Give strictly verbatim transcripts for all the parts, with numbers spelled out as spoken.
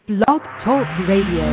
Blog Talk Radio.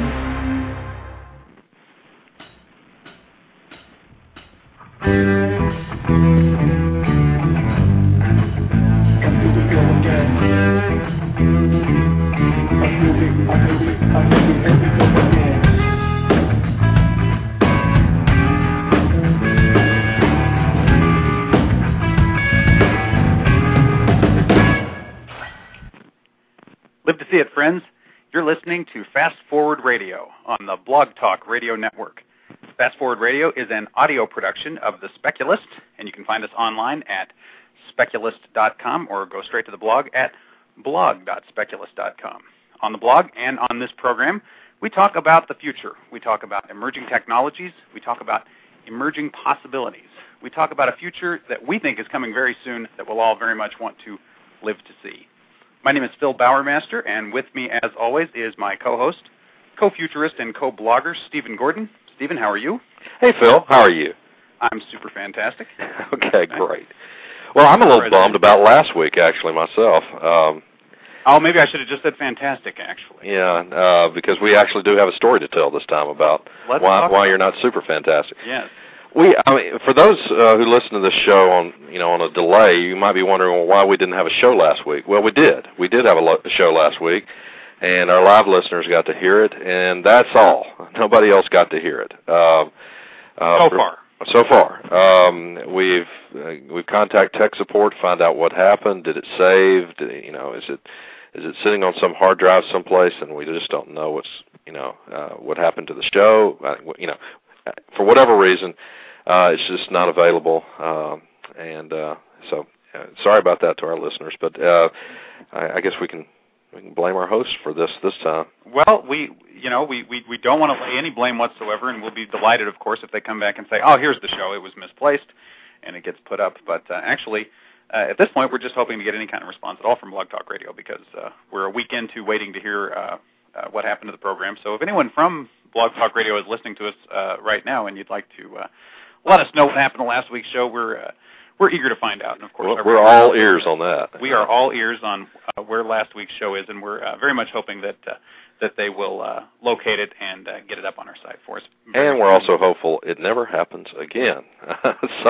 Live to see it, friends. You're listening to Fast Forward Radio on the Blog Talk Radio Network. Fast Forward Radio is an audio production of The Speculist, and you can find us online at speculist dot com or go straight to the blog at blog dot speculist dot com. On the blog and on this program, we talk about the future. We talk about emerging technologies. We talk about emerging possibilities. We talk about a future that we think is coming very soon that we'll all very much want to live to see. My name is Phil Bowermaster, and with me, as always, is my co-host, co-futurist, and co-blogger, Stephen Gordon. Stephen, how are you? Hey, Phil. How are you? I'm super fantastic. Okay, great. Well, I'm a little bummed about last week, actually, myself. Um, oh, maybe I should have just said fantastic, actually. Yeah, uh, because we actually do have a story to tell this time about Let's why, why you're not super fantastic. Yes. We, I mean, for those uh, who listen to this show on, you know, on a delay, you might be wondering well, why we didn't have a show last week. Well, we did. We did have a, lo- a show last week, and our live listeners got to hear it, and that's all. Nobody else got to hear it. Uh, uh, so for, far. So far. Um, we've uh, we've contacted tech support, find out what happened. Did it save? Did it, you know, is it is it sitting on some hard drive someplace, and we just don't know what's you know uh, what happened to the show? Uh, you know, for whatever reason. Uh, it's just not available, uh, and uh, so uh, sorry about that to our listeners. But uh, I, I guess we can we can blame our hosts for this this time. Well, we you know we, we, we don't want to lay any blame whatsoever, and we'll be delighted, of course, if they come back and say, oh, here's the show, it was misplaced, and it gets put up. But uh, actually, uh, at this point, we're just hoping to get any kind of response at all from Blog Talk Radio because uh, we're a week into waiting to hear uh, uh, what happened to the program. So if anyone from Blog Talk Radio is listening to us uh, right now, and you'd like to uh, let us know what happened to last week's show. We're uh, we're eager to find out, and of course, we're, we're all ears on that. We are all ears on uh, where last week's show is, and we're uh, very much hoping that uh, that they will uh, locate it and uh, get it up on our site for us. And we're also hopeful it never happens again. so,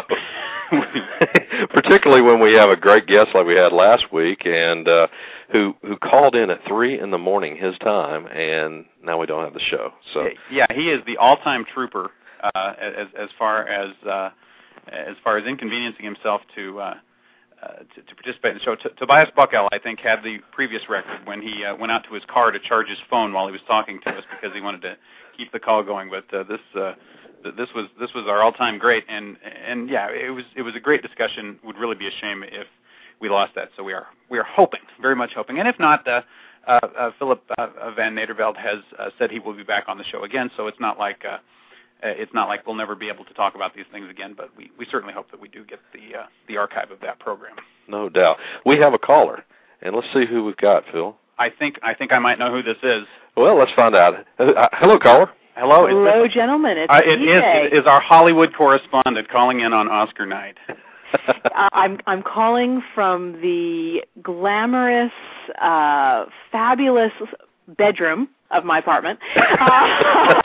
particularly when we have a great guest like we had last week, and uh, who who called in at three in the morning his time, and now we don't have the show. So yeah, he is the all-time trooper. Uh, as as far as uh, as far as inconveniencing himself to uh, uh, to, to participate in the show, T- Tobias Buckell, I think, had the previous record when he uh, went out to his car to charge his phone while he was talking to us because he wanted to keep the call going. But uh, this uh, this was this was our all-time great, and and yeah, it was it was a great discussion. Would really be a shame if we lost that. So we are we are hoping, very much hoping, and if not. Uh, uh, uh, Philip uh, Van Nederveld has uh, said he will be back on the show again, so it's not like. Uh, Uh, it's not like we'll never be able to talk about these things again, but we, we certainly hope that we do get the uh, the archive of that program. No doubt. We have a caller, and let's see who we've got, Phil. I think I think I might know who this is. Well, let's find out. Uh, hello, caller. Hello. Hello, this, gentlemen. It's uh, it is, it is our Hollywood correspondent calling in on Oscar night. uh, I'm I'm calling from the glamorous, uh, fabulous bedroom of my apartment, uh,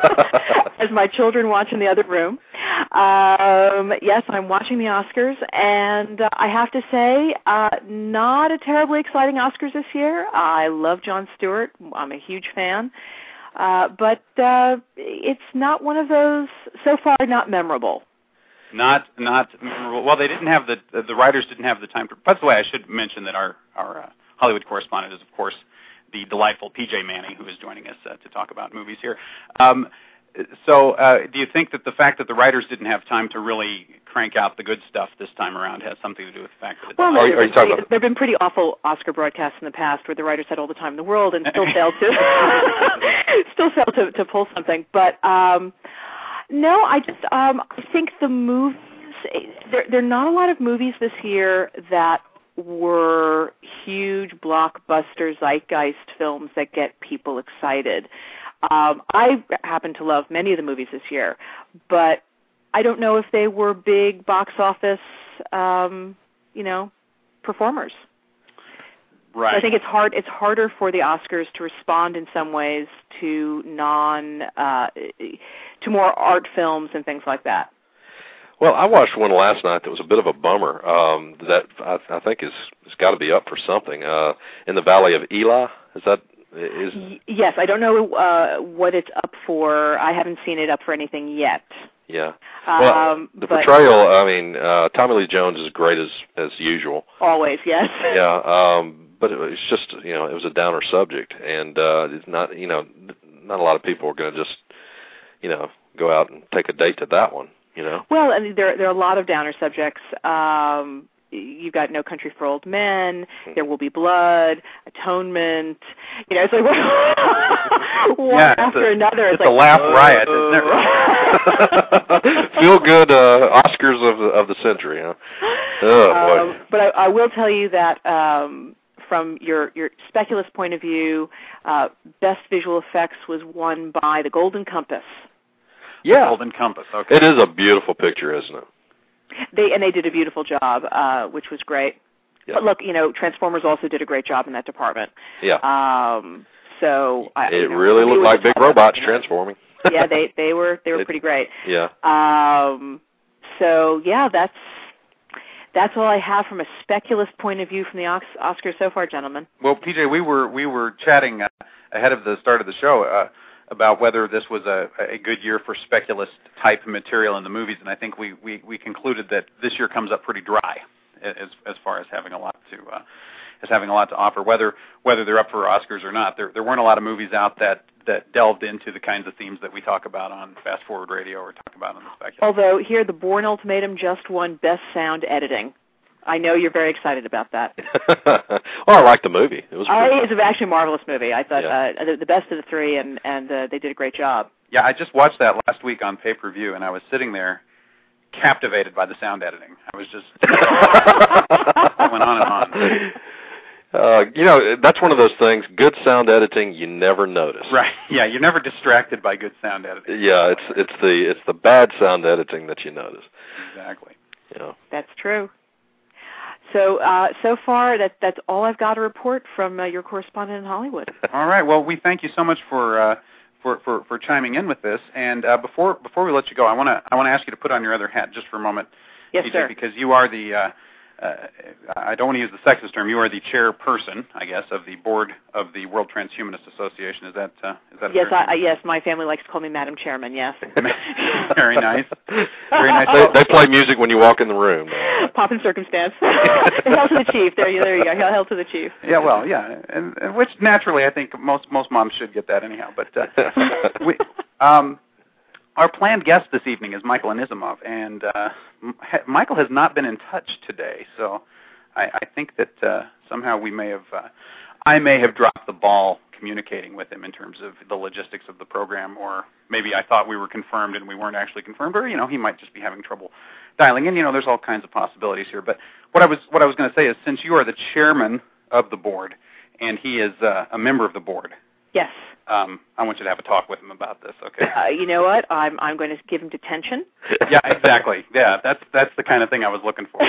as my children watch in the other room. Um, yes, I'm watching the Oscars, and uh, I have to say, uh, not a terribly exciting Oscars this year. I love Jon Stewart. I'm a huge fan. Uh, but uh, it's not one of those, so far, not memorable. Not not memorable. Well, they didn't have the, the writers didn't have the time to, by the way, I should mention that our, our uh, Hollywood correspondent is, of course, the delightful P J Manning, who is joining us uh, to talk about movies here. Um, so uh, do you think that the fact that the writers didn't have time to really crank out the good stuff this time around has something to do with the fact that... Well, no, are you, are you talking about... there have been pretty awful Oscar broadcasts in the past where the writers had all the time in the world and still failed to still failed to, to pull something. But um, no, I just um, I think the movies... There, there are not a lot of movies this year that were huge blockbuster zeitgeist films that get people excited. Um, I happen to love many of the movies this year, but I don't know if they were big box office, um, you know, performers. Right. So I think it's hard. It's harder for the Oscars to respond in some ways to non, uh, to more art films and things like that. Well, I watched one last night that was a bit of a bummer. Um, that I, I think is has got to be up for something. Uh, in the Valley of Elah, is that is? Y- yes, I don't know uh, what it's up for. I haven't seen it up for anything yet. Yeah. Well, um, the but portrayal. I mean, uh, Tommy Lee Jones is great as as usual. Always, yes. Yeah. Um, but it was just, you know, it was a downer subject, and uh, it's not, you know, not a lot of people are going to just, you know, go out and take a date to that one. You know? Well, I mean, there there are a lot of downer subjects. Um, you've got No Country for Old Men, There Will Be Blood, Atonement. You know, it's like one yeah, after it's a, another. It's, it's like, a laugh riot, isn't it? Feel good uh, Oscars of the, of the century, huh? Oh boy! Um, but I, I will tell you that. Um, From your, your speculist point of view, uh, Best Visual Effects was won by The Golden Compass. Yeah, the Golden Compass. Okay, it is a beautiful picture, isn't it? They and they did a beautiful job, uh, which was great. Yeah. But look, you know, Transformers also did a great job in that department. Yeah. Um, so I, it you know, really looked like big robots transforming. Yeah, they they were they were it, pretty great. Yeah. Um, so yeah, that's. That's all I have from a speculist point of view from the Oscars so far, gentlemen. Well, P J, we were we were chatting uh, ahead of the start of the show uh, about whether this was a, a good year for speculist type material in the movies, and I think we, we, we concluded that this year comes up pretty dry as as far as having a lot to uh, as having a lot to offer. Whether whether they're up for Oscars or not, there there weren't a lot of movies out that. that delved into the kinds of themes that we talk about on Fast Forward Radio or talk about on the Speculist. Although here, The Bourne Ultimatum just won Best Sound Editing. I know you're very excited about that. Well, I liked the movie. It was. Uh, it's actually a marvelous movie. I thought yeah. uh, the, the best of the three, and and uh, they did a great job. Yeah, I just watched that last week on pay-per-view, and I was sitting there captivated by the sound editing. I was just I went on and on. Uh, you know, that's one of those things, good sound editing, you never notice. Right. Yeah, you're never distracted by good sound editing. Yeah, it's it's the it's the bad sound editing that you notice. Exactly. Yeah. That's true. So uh, so far, that that's all I've got to report from uh, your correspondent in Hollywood. All right. Well, we thank you so much for uh, for, for, for chiming in with this. And uh, before before we let you go, I want to I want to ask you to put on your other hat just for a moment, Yes, P J, sir. because you are the uh, Uh, I don't want to use the sexist term. You are the chairperson, I guess, of the board of the World Transhumanist Association. Is that uh, is that? Yes, I, yes. My family likes to call me Madam Chairman. Yes. Very nice. Very nice. They, they play music when you walk in the room. Pop in circumstance. Hail to the chief. There you, there you go. Hail, hail to the chief. Yeah, well, yeah, and, and which naturally I think most most moms should get that anyhow. But uh, we, um, our planned guest this evening is Michael Anisimov, and uh, ha- Michael has not been in touch today, so I, I think that uh, somehow we may have, uh, I may have dropped the ball communicating with him in terms of the logistics of the program, or maybe I thought we were confirmed and we weren't actually confirmed, or you know, he might just be having trouble dialing in. You know, there's all kinds of possibilities here. But what I was what I was going to say is, since you are the chairman of the board and he is uh, a member of the board, yes. Um, I want you to have a talk with him about this, okay? Uh, you know what? I'm I'm going to give him detention. Yeah, exactly. Yeah, that's that's the kind of thing I was looking for.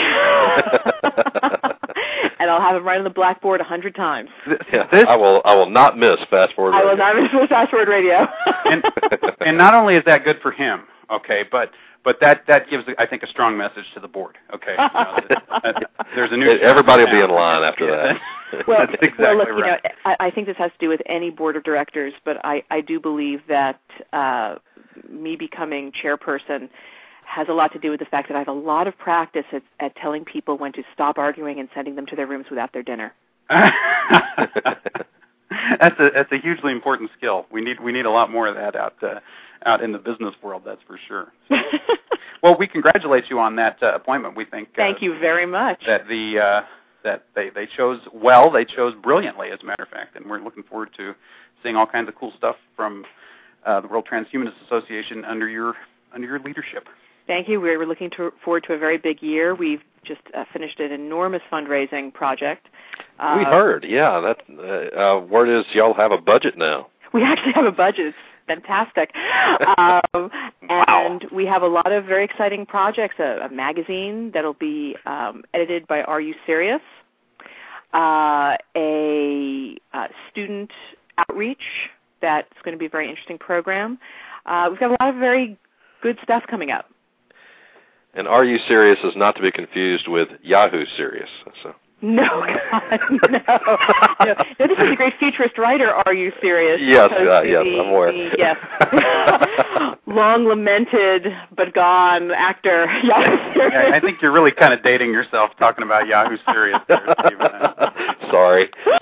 And I'll have him write on the blackboard a hundred times. Yeah, this, I will I will not miss Fast Forward Radio. I will not miss Fast Forward Radio. and, and not only is that good for him, okay, but but that, that gives, I think, a strong message to the board, okay? You know, uh, there's a new Everybody will be in line after yeah, that. Well, that's exactly well, look, right. you know, I, I think this has to do with any board of directors, but I, I do believe that uh, me becoming chairperson has a lot to do with the fact that I have a lot of practice at, at telling people when to stop arguing and sending them to their rooms without their dinner. that's a that's a hugely important skill. We need we need a lot more of that out uh, out in the business world. That's for sure. So, well, we congratulate you on that uh, appointment. We think. Uh, Thank you very much. That the uh, that they, they chose well. They chose brilliantly, as a matter of fact, and we're looking forward to seeing all kinds of cool stuff from uh, the World Transhumanist Association under your under your leadership. Thank you. We're looking to, forward to a very big year. We've just uh, finished an enormous fundraising project. Uh, we heard, yeah. That uh, uh, word is y'all have a budget now. We actually have a budget. It's fantastic. um, and wow. we have a lot of very exciting projects, a, a magazine that'll be um, edited by Are You Serious? uh, a uh, student outreach that's going to be a very interesting program. Uh, we've got a lot of very good stuff coming up. And Are You Serious is not to be confused with Yahoo Serious. So. No, God, no. no. No, this is a great futurist writer, Are You Serious? Yes, uh, yes, the, I'm aware. The, yes. Long lamented but gone actor, Yahoo Serious. Yeah, I think you're really kind of dating yourself talking about Yahoo Serious there, Stephen. Sorry.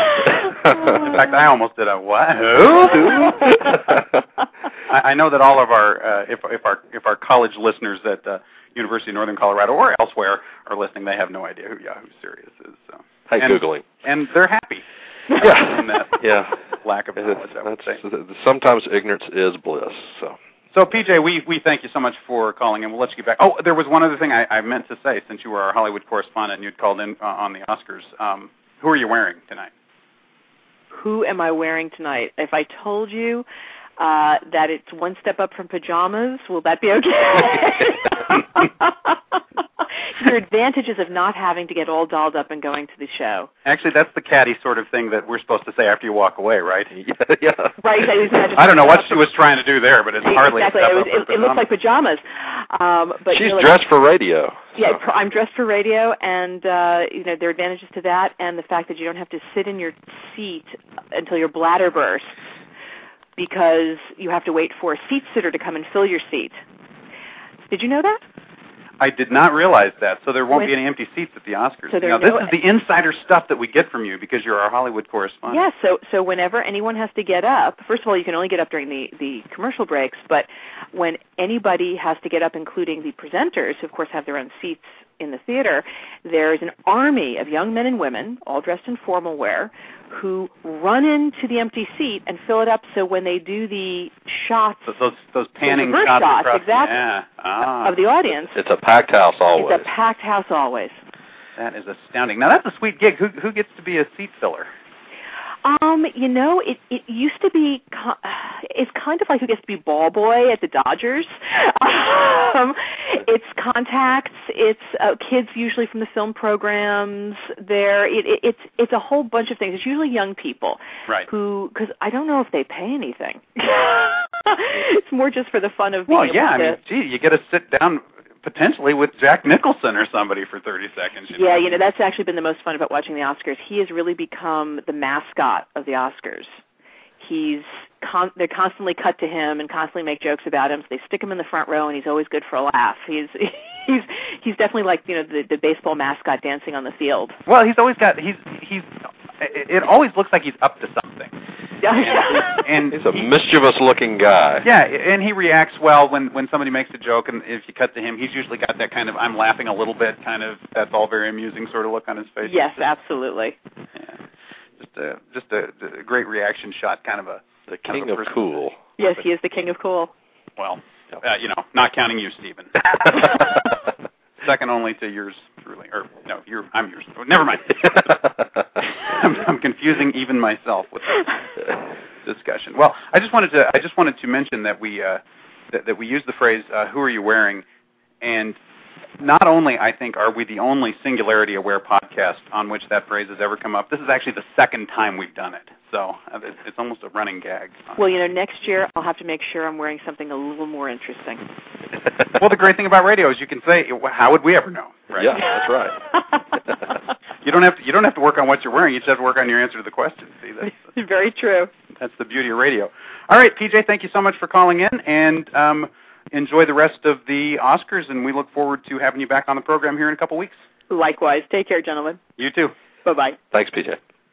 In fact, I almost did a what? Who? I, I know that all of our, uh, if, if our if our college listeners at uh, University of Northern Colorado or elsewhere are listening, they have no idea who Yahoo Serious is. So. Hey, and, Googling. And they're happy. Yeah. In that yeah. lack of knowledge, I would say. Sometimes ignorance is bliss. So, so P J, we, we thank you so much for calling in. We'll let you get back. Oh, there was one other thing I, I meant to say, since you were our Hollywood correspondent and you'd called in uh, on the Oscars. Um, who are you wearing tonight? Who am I wearing tonight? If I told you uh, that it's one step up from pajamas, will that be okay? Your advantages of not having to get all dolled up and going to the show. Actually, that's the catty sort of thing that we're supposed to say after you walk away, right? Yeah. yeah. Right. I, I don't know what she was trying to do there, but it's hardly exactly. a step It, up was, it, it looks like pajamas. Um, but She's you know, like, dressed for radio. Yeah, so. I'm dressed for radio, and uh, you know there are advantages to that, and the fact that you don't have to sit in your seat until your bladder bursts because you have to wait for a seat sitter to come and fill your seat. Did you know that? I did not realize that, so there won't when, be any empty seats at the Oscars. So you know, no, this is the insider stuff that we get from you because you're our Hollywood correspondent. Yeah, so so whenever anyone has to get up, first of all, you can only get up during the, the commercial breaks, but when anybody has to get up, including the presenters, who of course have their own seats in the theater, there's an army of young men and women, all dressed in formal wear, who run into the empty seat and fill it up so when they do the shots, so those those panning those shots, shots across, exactly, yeah. ah. of the audience. It's a packed house always. It's a packed house always. That is astounding. Now that's a sweet gig. Who who gets to be a seat filler? Um, you know, it, it used to be, it's kind of like who gets to be ball boy at the Dodgers. Um, it's contacts, it's uh, kids usually from the film programs. There, it, it, it's it's a whole bunch of things. It's usually young people, right? Who, because I don't know if they pay anything. It's more just for the fun of being well, able yeah. to. I mean, gee, you get to sit down potentially with Jack Nicholson or somebody for thirty seconds. You yeah, know? you know, that's actually been the most fun about watching the Oscars. He has really become the mascot of the Oscars. He's con- they're constantly cut to him and constantly make jokes about him. So they stick him in the front row, and he's always good for a laugh. He's he's he's definitely like, you know, the, the baseball mascot dancing on the field. Well, he's always got he's he's. It always looks like he's up to something. and, and he's a mischievous-looking guy. Yeah, and he reacts well when, when somebody makes a joke, and if you cut to him, he's usually got that kind of I'm laughing a little bit kind of that's all very amusing sort of look on his face. Yes, absolutely. Yeah, just a just a, a great reaction shot, kind of a the kind king of, of cool. Yes, he is the king of cool. Well, uh, you know, not counting you, Stephen. Second only to yours truly, or no, you're I'm yours. Oh, never mind. I'm, I'm confusing even myself with this discussion. Well, I just wanted to I just wanted to mention that we uh, that, that we use the phrase uh, "Who are you wearing?" and not only I think are we the only Singularity Aware podcast on which that phrase has ever come up. This is actually the second time we've done it, so it's almost a running gag. Well, you know, next year I'll have to make sure I'm wearing something a little more interesting. Well, the great thing about radio is you can say, "How would we ever know?" Right? Yeah, that's right. you don't have to. You don't have to work on what you're wearing. You just have to work on your answer to the question. See, that's very true. That's the beauty of radio. All right, P J, thank you so much for calling in, and um, enjoy the rest of the Oscars. And we look forward to having you back on the program here in a couple weeks. Likewise. Take care, gentlemen. You too. Bye bye. Thanks, P J.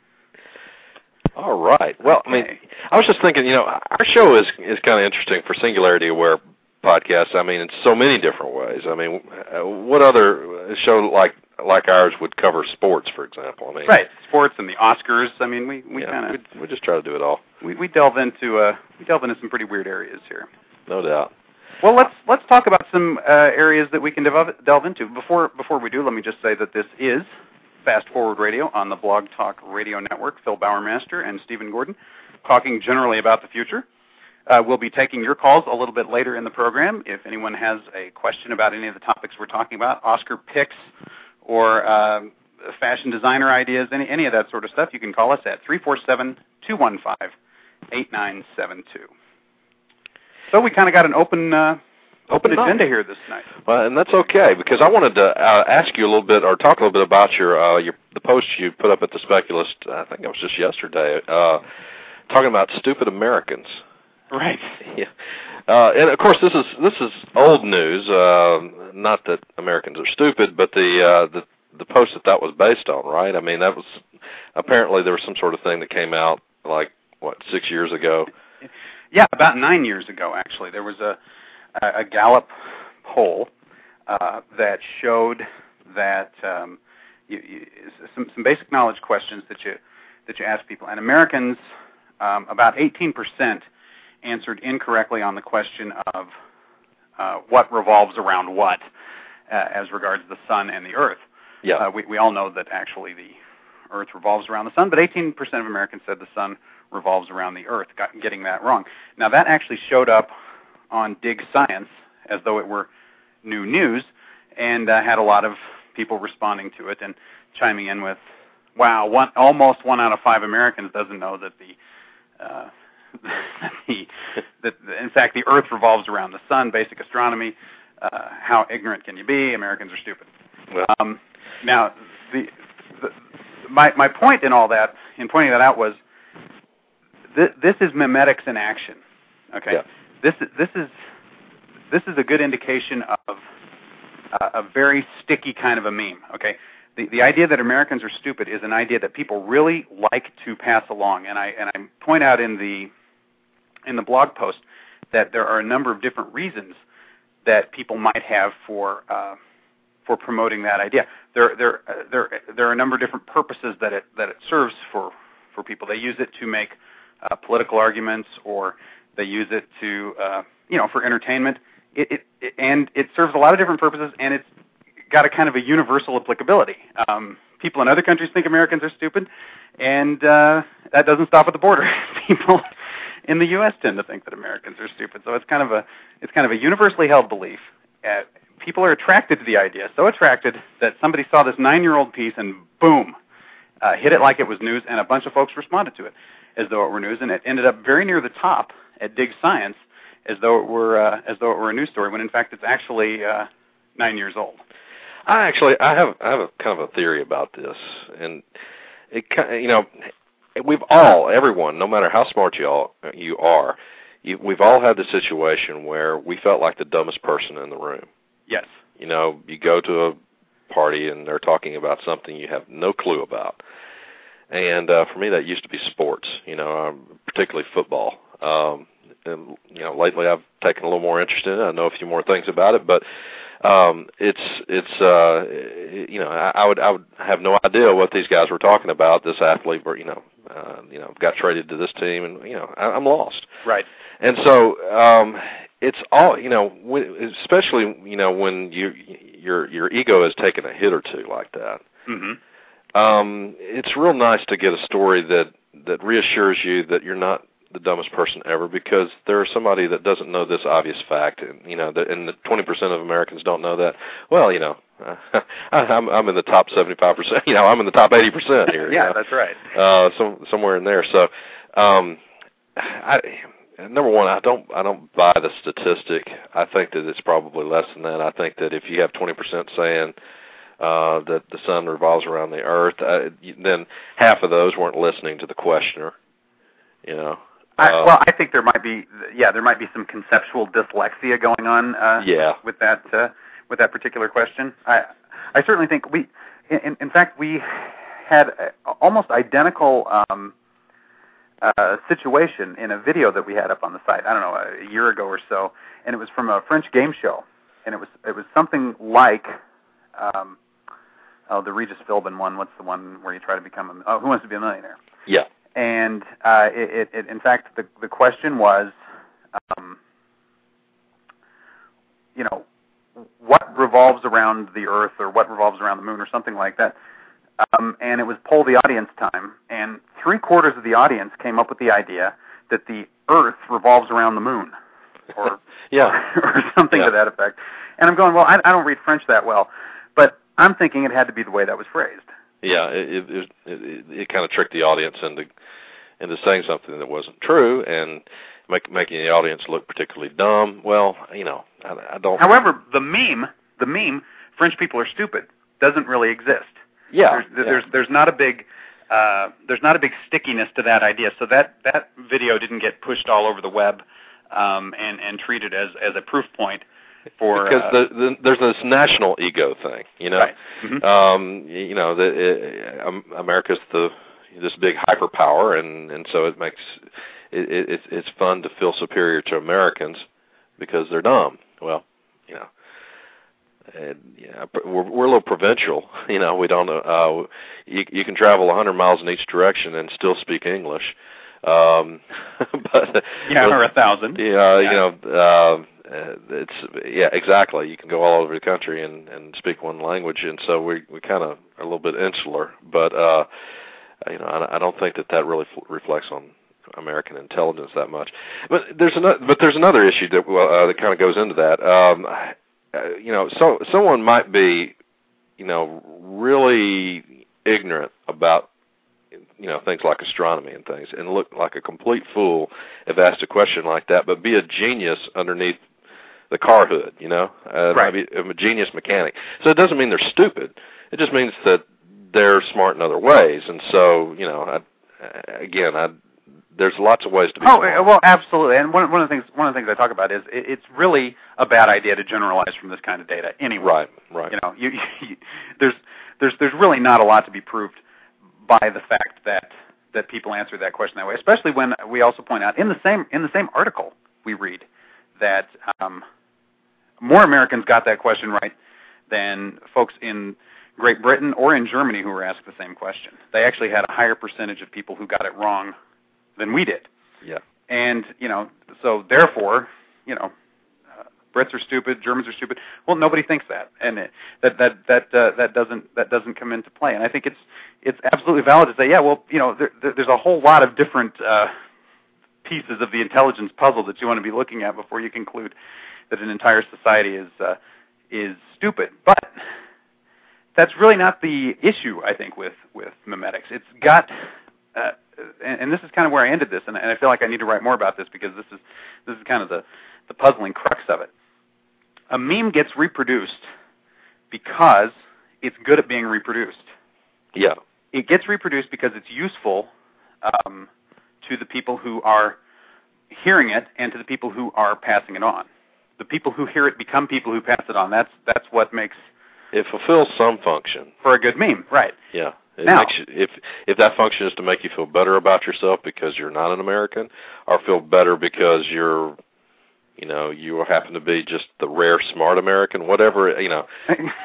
All right. Well, I mean, I was just thinking, you know, our show is is kind of interesting for Singularity Aware podcasts. I mean, in so many different ways. I mean, what other show like like ours would cover sports, for example? I mean, right, sports and the Oscars. I mean, we we yeah, kind of we, we just try to do it all. We we delve into uh we delve into some pretty weird areas here. No doubt. Well, let's let's talk about some uh, areas that we can delve, delve into. Before before we do, let me just say that this is Fast Forward Radio on the Blog Talk Radio Network. Phil Bowermaster and Stephen Gordon talking generally about the future. Uh, we'll be taking your calls a little bit later in the program. If anyone has a question about any of the topics we're talking about, Oscar picks, or uh, fashion designer ideas, any any of that sort of stuff, you can call us at three four seven, two one five, eight nine seven two. So we kind of got an open uh, open agenda here this night. Well, and that's okay, because I wanted to uh, ask you a little bit, or talk a little bit about your uh, your the post you put up at the Speculist. I think it was just yesterday, uh, talking about stupid Americans. Right. Yeah. Uh, and of course, this is this is old news. Uh, not that Americans are stupid, but the uh, the the post that that was based on, right? I mean, that was apparently there was some sort of thing that came out like what six years ago. Yeah, about nine years ago, actually, there was a a Gallup poll uh, that showed that um, you, you, some some basic knowledge questions that you that you ask people, and Americans, um, about eighteen percent answered incorrectly on the question of uh, what revolves around what, uh, as regards the sun and the earth. Yeah, uh, we we all know that actually the earth revolves around the sun, but eighteen percent of Americans said the sun revolves around the earth, got, getting that wrong. Now, that actually showed up on Dig Science as though it were new news, and uh, had a lot of people responding to it and chiming in with, wow, one, almost one out of five Americans doesn't know that the, uh, the that in fact the earth revolves around the sun, basic astronomy. Uh, how ignorant can you be? Americans are stupid. Well. Um, now, the, the my my point in all that, in pointing that out, was th- this is memetics in action. Okay, yeah. this this is this is a good indication of uh, a very sticky kind of a meme. Okay, the the idea that Americans are stupid is an idea that people really like to pass along, and I and I point out in the in the blog post that there are a number of different reasons that people might have for uh, for promoting that idea. There, there, uh, there, there are a number of different purposes that it that it serves for, for people. They use it to make uh, political arguments, or they use it to uh, you know for entertainment. It, it, it and it serves a lot of different purposes, and it's got a kind of a universal applicability. Um, people in other countries think Americans are stupid, and uh, that doesn't stop at the border. People in the U S tend to think that Americans are stupid, so it's kind of a it's kind of a universally held belief. Uh, people are attracted to the idea, so attracted that somebody saw this nine-year-old piece and boom, uh, hit it like it was news, and a bunch of folks responded to it as though it were news, and it ended up very near the top at Dig Science as though it were uh, as though it were a news story, when in fact it's actually uh, nine years old. I actually I have I have a kind of a theory about this, and it you know. We've all, everyone, no matter how smart you all you are, you, we've all had the situation where we felt like the dumbest person in the room. Yes. You know, you go to a party and they're talking about something you have no clue about. And uh, for me, that used to be sports, you know, um, particularly football. Um, and, you know, lately I've taken a little more interest in it. I know a few more things about it, but um, it's, it's uh, you know, I, I would I would have no idea what these guys were talking about, this athlete, or, you know, Uh, you know, got traded to this team, and you know, I, I'm lost. Right. And so um, it's all, you know, w- especially you know when you your your ego has taken a hit or two like that. Mm-hmm. Um, it's real nice to get a story that that reassures you that you're not the dumbest person ever, because there's somebody that doesn't know this obvious fact, and you know, that, and the twenty percent of Americans don't know that. Well, you know, uh, I'm I'm in the top seventy-five percent. You know, I'm in the top eighty percent here. Yeah, you know? that's right. Uh, some somewhere in there. So, um, I, number one, I don't I don't buy the statistic. I think that it's probably less than that. I think that if you have twenty percent saying uh, that the sun revolves around the earth, uh, then half of those weren't listening to the questioner. You know. I, Uh, well, I think there might be, yeah, there might be some conceptual dyslexia going on. Uh, yeah. With that, uh, with that particular question, I, I certainly think we, in, in fact, we had a, almost identical um, uh, situation in a video that we had up on the site. I don't know, a year ago or so, and it was from a French game show, and it was it was something like, um, oh, the Regis Philbin one. What's the one where you try to become a, oh, Who Wants to Be a Millionaire? Yeah. And uh, it, it, in fact, the the question was, um, you know, what revolves around the Earth, or what revolves around the Moon, or something like that. Um, and it was poll the audience time, and three quarters of the audience came up with the idea that the Earth revolves around the Moon, or yeah, or something yeah. to that effect. And I'm going, well, I, I don't read French that well, but I'm thinking it had to be the way that was phrased. Yeah, it it, it, it kind of tricked the audience into into saying something that wasn't true and make, making the audience look particularly dumb. Well, you know, I, I don't. However, the meme, the meme, French people are stupid, doesn't really exist. Yeah, there's, yeah. there's there's not a big uh, there's not a big stickiness to that idea. So that that video didn't get pushed all over the web um, and and treated as as a proof point. For, because uh, the, the, there's this national ego thing, you know. Right. Mm-hmm. Um, you know, the, it, um, America's the this big hyperpower, and, and so it makes it, it it's fun to feel superior to Americans because they're dumb. Well, you know, and, yeah, we're we're a little provincial. You know, we don't. Uh, you you can travel one hundred miles in each direction and still speak English. Um, but yeah, but, or a thousand. Yeah, yeah. you know. Uh, Uh, it's yeah, exactly. You can go all over the country and, and speak one language, and so we we kind of are a little bit insular. But uh, you know, I, I don't think that that really f- reflects on American intelligence that much. But there's another but there's another issue that uh, that kind of goes into that. Um, uh, you know, so someone might be, you know, really ignorant about, you know, things like astronomy and things, and look like a complete fool if asked a question like that, but be a genius underneath the car hood, you know, uh, right. maybe a genius mechanic. So it doesn't mean they're stupid. It just means that they're smart in other ways. And so, you know, I, again, I, there's lots of ways to be oh, smart. well, absolutely. And one, one of the things one of the things I talk about is it, it's really a bad idea to generalize from this kind of data anyway. Right, right. You know, you, you, there's there's there's really not a lot to be proved by the fact that that people answer that question that way. Especially when we also point out in the same in the same article we read that um, more Americans got that question right than folks in Great Britain or in Germany who were asked the same question. They actually had a higher percentage of people who got it wrong than we did. Yeah. And, you know, so therefore, you know, uh, Brits are stupid, Germans are stupid. Well, nobody thinks that, and it, that that that uh, that doesn't that doesn't come into play. And I think it's it's absolutely valid to say, yeah, well, you know, there, there, there's a whole lot of different uh, pieces of the intelligence puzzle that you want to be looking at before you conclude that an entire society is uh, is stupid. But that's really not the issue, I think, with with memetics. It's got, uh, and, and this is kind of where I ended this, and, and I feel like I need to write more about this because this is this is kind of the, the puzzling crux of it. A meme gets reproduced because it's good at being reproduced. Yeah. It gets reproduced because it's useful um, to the people who are hearing it and to the people who are passing it on. The people who hear it become people who pass it on. That's that's what makes it fulfills some function for a good meme, right? Yeah. It now, makes you, if if that function is to make you feel better about yourself because you're not an American, or feel better because you're, you know, you happen to be just the rare smart American, whatever, you know.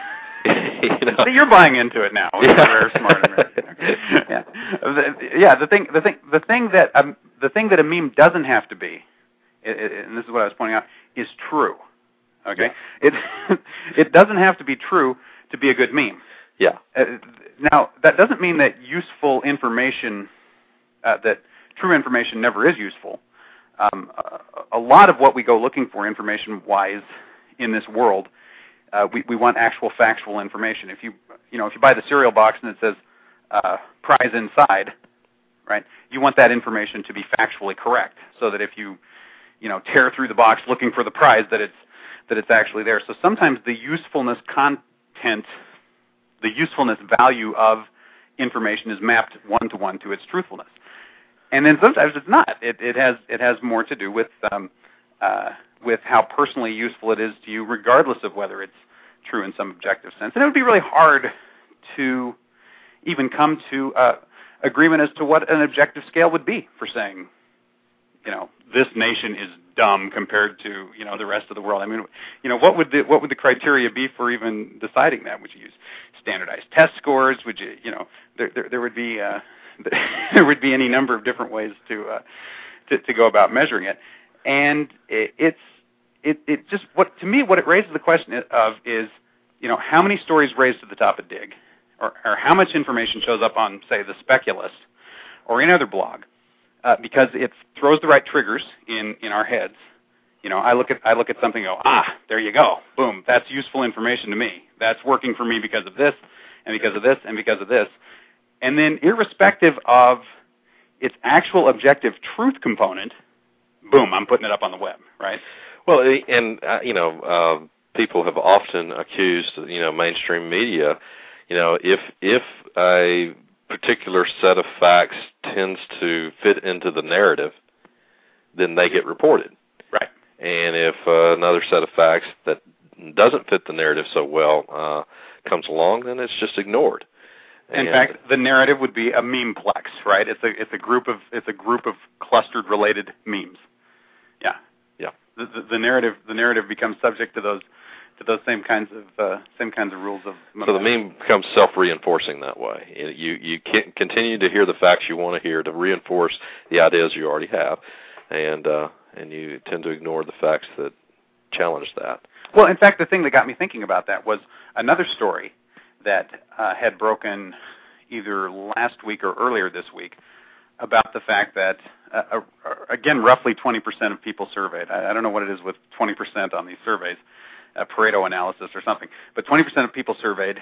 you know. So you're buying into it now. Yeah. The rare smart American. yeah. The, yeah. The thing, the thing, the thing that um, the thing that a meme doesn't have to be, it, it, and this is what I was pointing out, is true. Okay. Yeah. It it doesn't have to be true to be a good meme. Yeah. Uh, now, that doesn't mean that useful information, uh, that true information never is useful. Um, a, a lot of what we go looking for information-wise in this world, uh, we, we want actual factual information. If you, you know, if you buy the cereal box and it says uh, prize inside, right, you want that information to be factually correct, so that if you, you know, tear through the box looking for the prize, that it's that it's actually there. So sometimes the usefulness content, the usefulness value of information is mapped one-to-one to its truthfulness. And then sometimes it's not. It, it has it has more to do with um, uh, with how personally useful it is to you, regardless of whether it's true in some objective sense. And it would be really hard to even come to uh, agreement as to what an objective scale would be for saying, you know, this nation is dumb compared to, you know, the rest of the world. I mean, you know, what would the what would the criteria be for even deciding that? Would you use standardized test scores? Would you, you know, there there, there would be uh, there would be any number of different ways to uh, to, to go about measuring it, and it, it's it it just what to me what it raises the question of is, you know, how many stories raised to the top of Dig, or, or how much information shows up on, say, The Speculist or any other blog. Uh, because it throws the right triggers in, in our heads. You know, I look at I look at something and go, ah, there you go. Boom, that's useful information to me. That's working for me because of this, and because of this, and because of this. And then irrespective of its actual objective truth component, boom, I'm putting it up on the web, right? Well, and, uh, you know, uh, people have often accused, you know, mainstream media, you know, if if a particular set of facts tends to fit into the narrative, then they get reported. Right. And if uh, another set of facts that doesn't fit the narrative so well uh, comes along, then it's just ignored. In and fact, the narrative would be a memeplex, right? It's a it's a group of it's a group of clustered related memes. Yeah. Yeah. The, the, the narrative the narrative becomes subject to those to those same kinds of uh, same kinds of rules of momentum. So the meme becomes self-reinforcing that way. You you can continue to hear the facts you want to hear to reinforce the ideas you already have, and uh, and you tend to ignore the facts that challenge that. Well, in fact, the thing that got me thinking about that was another story that uh, had broken either last week or earlier this week about the fact that, uh, uh, again, roughly twenty percent of people surveyed. I, I don't know what it is with twenty percent on these surveys, uh, Pareto analysis or something, but twenty percent of people surveyed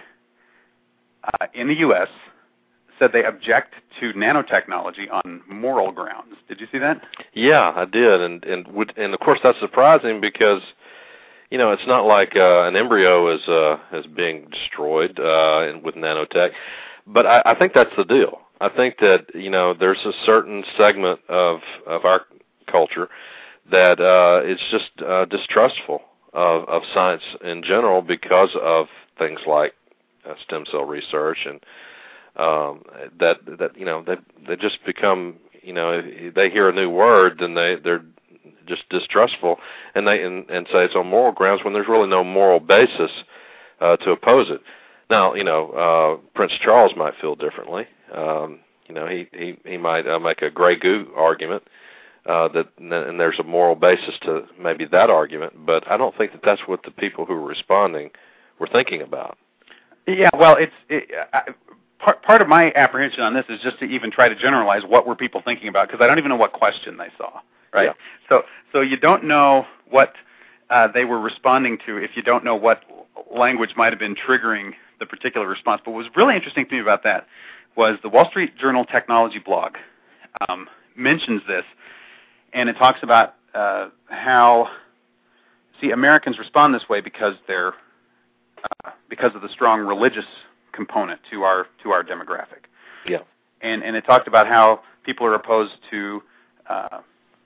uh, in the U S said they object to nanotechnology on moral grounds. Did you see that? Yeah, I did, and and would, and of course that's surprising because, you know, it's not like uh, an embryo is uh, is being destroyed uh, with nanotech, but I, I think that's the deal. I think that, you know, there's a certain segment of of our culture that uh, is just uh, distrustful of, of science in general because of things like uh, stem cell research and um, that that you know they they just become, you know, if they hear a new word, then they they're just distrustful, and they and, and say it's on moral grounds when there's really no moral basis uh, to oppose it. Now, you know, uh, Prince Charles might feel differently. Um, you know, he he he might uh, make a Grey Goo argument uh, that, and there's a moral basis to maybe that argument. But I don't think that that's what the people who were responding were thinking about. Yeah, well, it's it, I, part part of my apprehension on this is just to even try to generalize what were people thinking about, because I don't even know what question they saw. Right. Yeah. So so you don't know what uh, they were responding to if you don't know what language might have been triggering the particular response. But what was really interesting to me about that was the Wall Street Journal technology blog um, mentions this, and it talks about uh, how, see, Americans respond this way because they're uh, because of the strong religious component to our to our demographic. Yeah. And and it talked about how people are opposed to uh,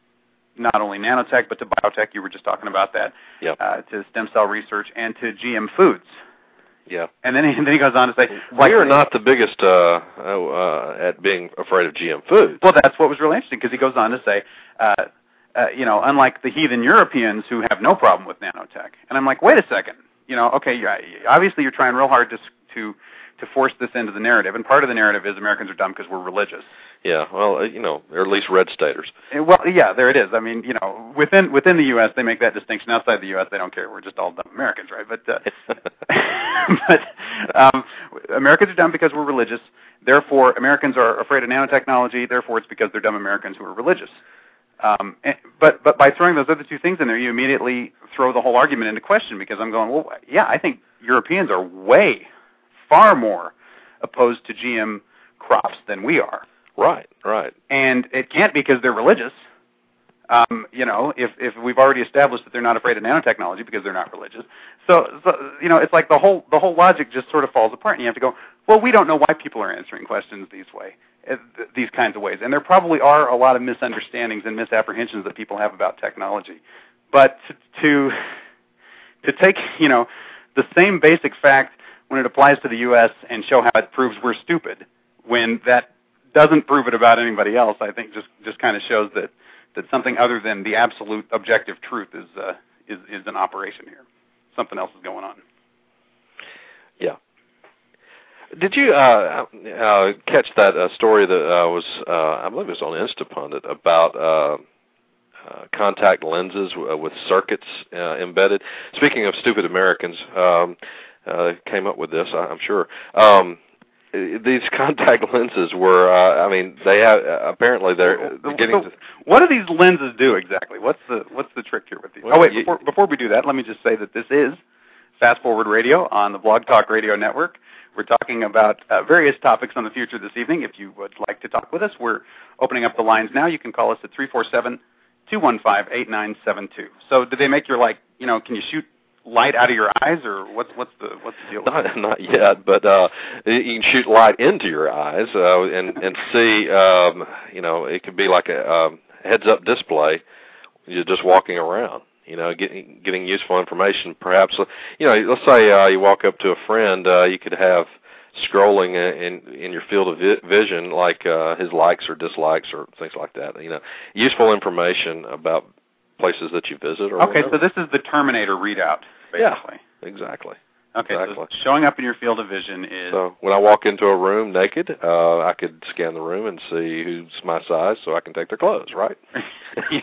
not only nanotech, but to biotech, you were just talking about that, yep. uh, to stem cell research, and to G M foods. Yeah. And then he, and then he goes on to say, like, we are not the biggest uh, uh, at being afraid of G M foods. Well, that's what was really interesting, because he goes on to say, uh, uh, you know, unlike the heathen Europeans who have no problem with nanotech. And I'm like, wait a second. You know, okay, you're, obviously you're trying real hard to to to force this into the narrative, and part of the narrative is Americans are dumb because we're religious. Yeah, well, you know, or at least red staters. Well, yeah, there it is. I mean, you know, within within the U S they make that distinction. Outside the U S they don't care. We're just all dumb Americans, right? But uh, but um, Americans are dumb because we're religious. Therefore, Americans are afraid of nanotechnology. Therefore, it's because they're dumb Americans who are religious. Um, and, but but by throwing those other two things in there, you immediately throw the whole argument into question, because I'm going, well, yeah, I think Europeans are way, far more opposed to G M crops than we are. Right, right. And it can't be because they're religious. Um, you know, if if we've already established that they're not afraid of nanotechnology because they're not religious. So, so you know, it's like the whole the whole logic just sort of falls apart, and you have to go, well, we don't know why people are answering questions these way, these kinds of ways. And there probably are a lot of misunderstandings and misapprehensions that people have about technology. But to to take, you know, the same basic fact when it applies to the U S and show how it proves we're stupid, when that doesn't prove it about anybody else, I think just, just kind of shows that, that something other than the absolute objective truth is, uh, is is an operation here. Something else is going on. Yeah. Did you uh, uh, catch that uh, story that uh, was, uh, I believe it was on Instapundit, about uh, uh, contact lenses w- with circuits uh, embedded? Speaking of stupid Americans, um, uh, came up with this, I'm sure. Um, These contact lenses were, uh, I mean, they have, uh, apparently they're getting... So what do these lenses do exactly? What's the what's the trick here with these? Well, oh, wait, you, before, before we do that, let me just say that this is Fast Forward Radio on the Blog Talk Radio Network. We're talking about uh, various topics on the future this evening. If you would like to talk with us, we're opening up the lines now. You can call us at three four seven, two one five, eight nine seven two. So do they make your, like, you know, can you shoot light out of your eyes, or what's what's the what's the deal? Not, not yet, but uh, you can shoot light into your eyes uh, and and see. Um, you know, it could be like a um, heads-up display. You're just walking around. You know, getting getting useful information. Perhaps, you know, let's say uh, you walk up to a friend. Uh, you could have scrolling in in your field of vi- vision, like uh, his likes or dislikes or things like that. You know, useful information about places that you visit. Or okay, whatever. so this is the Terminator readout, basically. Yeah, exactly. Okay, exactly. so showing up in your field of vision is... So when I walk into a room naked, uh, I could scan the room and see who's my size so I can take their clothes, right? yeah,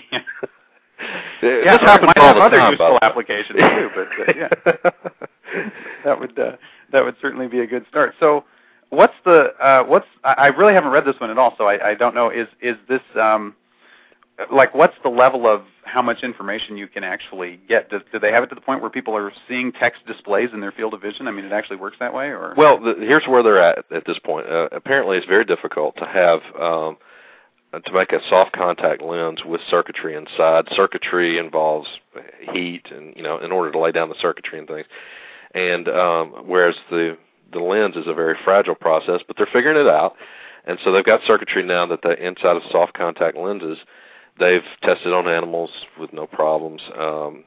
This yeah happens might all have the other time, useful applications too, but uh, yeah, that would uh, that would certainly be a good start. So, what's the uh, what's I, I really haven't read this one at all, so I, I don't know. Is is this um, like what's the level of how much information you can actually get? Do, do they have it to the point where people are seeing text displays in their field of vision? I mean, it actually works that way, or well, the, here's where they're at at this point. Uh, apparently, it's very difficult to have. Um, to make a soft contact lens with circuitry inside. Circuitry involves heat and, you know, in order to lay down the circuitry and things. And um, whereas the the lens is a very fragile process, but they're figuring it out. And so they've got circuitry now that the inside of soft contact lenses, they've tested on animals with no problems. Um,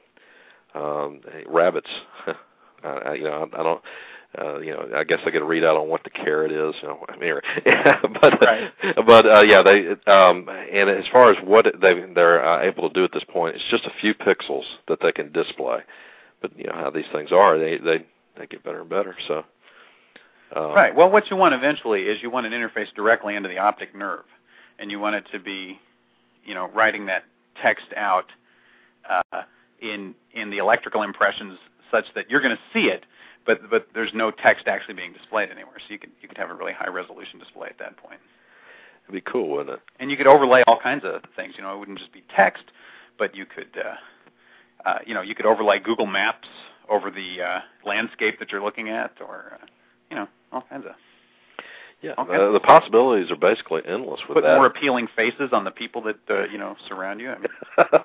um, rabbits, I, you know, I, I don't... Uh, you know, I guess I get a readout on what the carrot is. You know, I mean, but right. but uh, yeah, they um, and as far as what they they're uh, able to do at this point, it's just a few pixels that they can display. But you know how these things are, they they, they get better and better. So um, right. Well, what you want eventually is you want an interface directly into the optic nerve, and you want it to be, you know, writing that text out uh, in in the electrical impressions such that you're going to see it. But but there's no text actually being displayed anywhere, so you could you could have a really high resolution display at that point. It'd be cool, wouldn't it? And you could overlay all kinds of things. You know, it wouldn't just be text, but you could uh, uh, you know you could overlay Google Maps over the uh, landscape that you're looking at, or uh, you know all kinds of. Yeah, okay. uh, the possibilities are basically endless with Put that. more appealing faces on the people that uh, you know surround you. I, mean.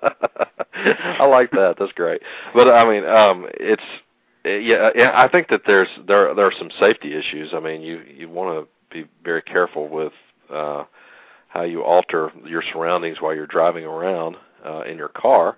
I like that. That's great. But I mean, um, it's. Yeah, yeah, I think that there's there there are some safety issues. I mean, you you want to be very careful with uh, how you alter your surroundings while you're driving around uh, in your car,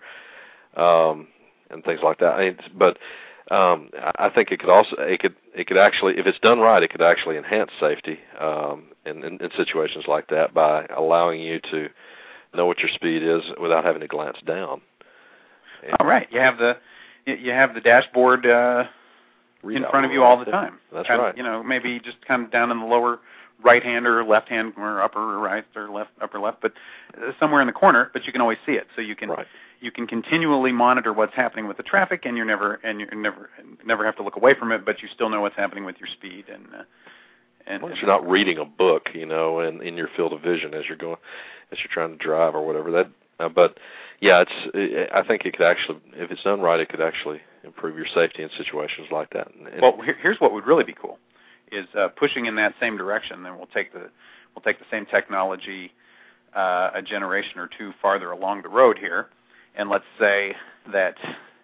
um, and things like that. I mean, but um, I think it could also it could it could actually, if it's done right, it could actually enhance safety um, in, in, in situations like that by allowing you to know what your speed is without having to glance down. And all right, you have the. You have the dashboard uh, in front of you all the time. That's kind right. Of, you know, maybe just kind of down in the lower right hand or left hand or upper right or left upper left, but uh, somewhere in the corner. But you can always see it, so you can right. you can continually monitor what's happening with the traffic, and you're never and you never never have to look away from it, but you still know what's happening with your speed and. Uh, and Once you're not reading a book, you know, and in your field of vision as you're going, as you're trying to drive or whatever. That, uh, but yeah, it's. I think it could actually, if it's done right, it could actually improve your safety in situations like that. And, well, here's what would really be cool, is uh, pushing in that same direction. Then we'll take the we'll take the same technology uh, a generation or two farther along the road here, and let's say that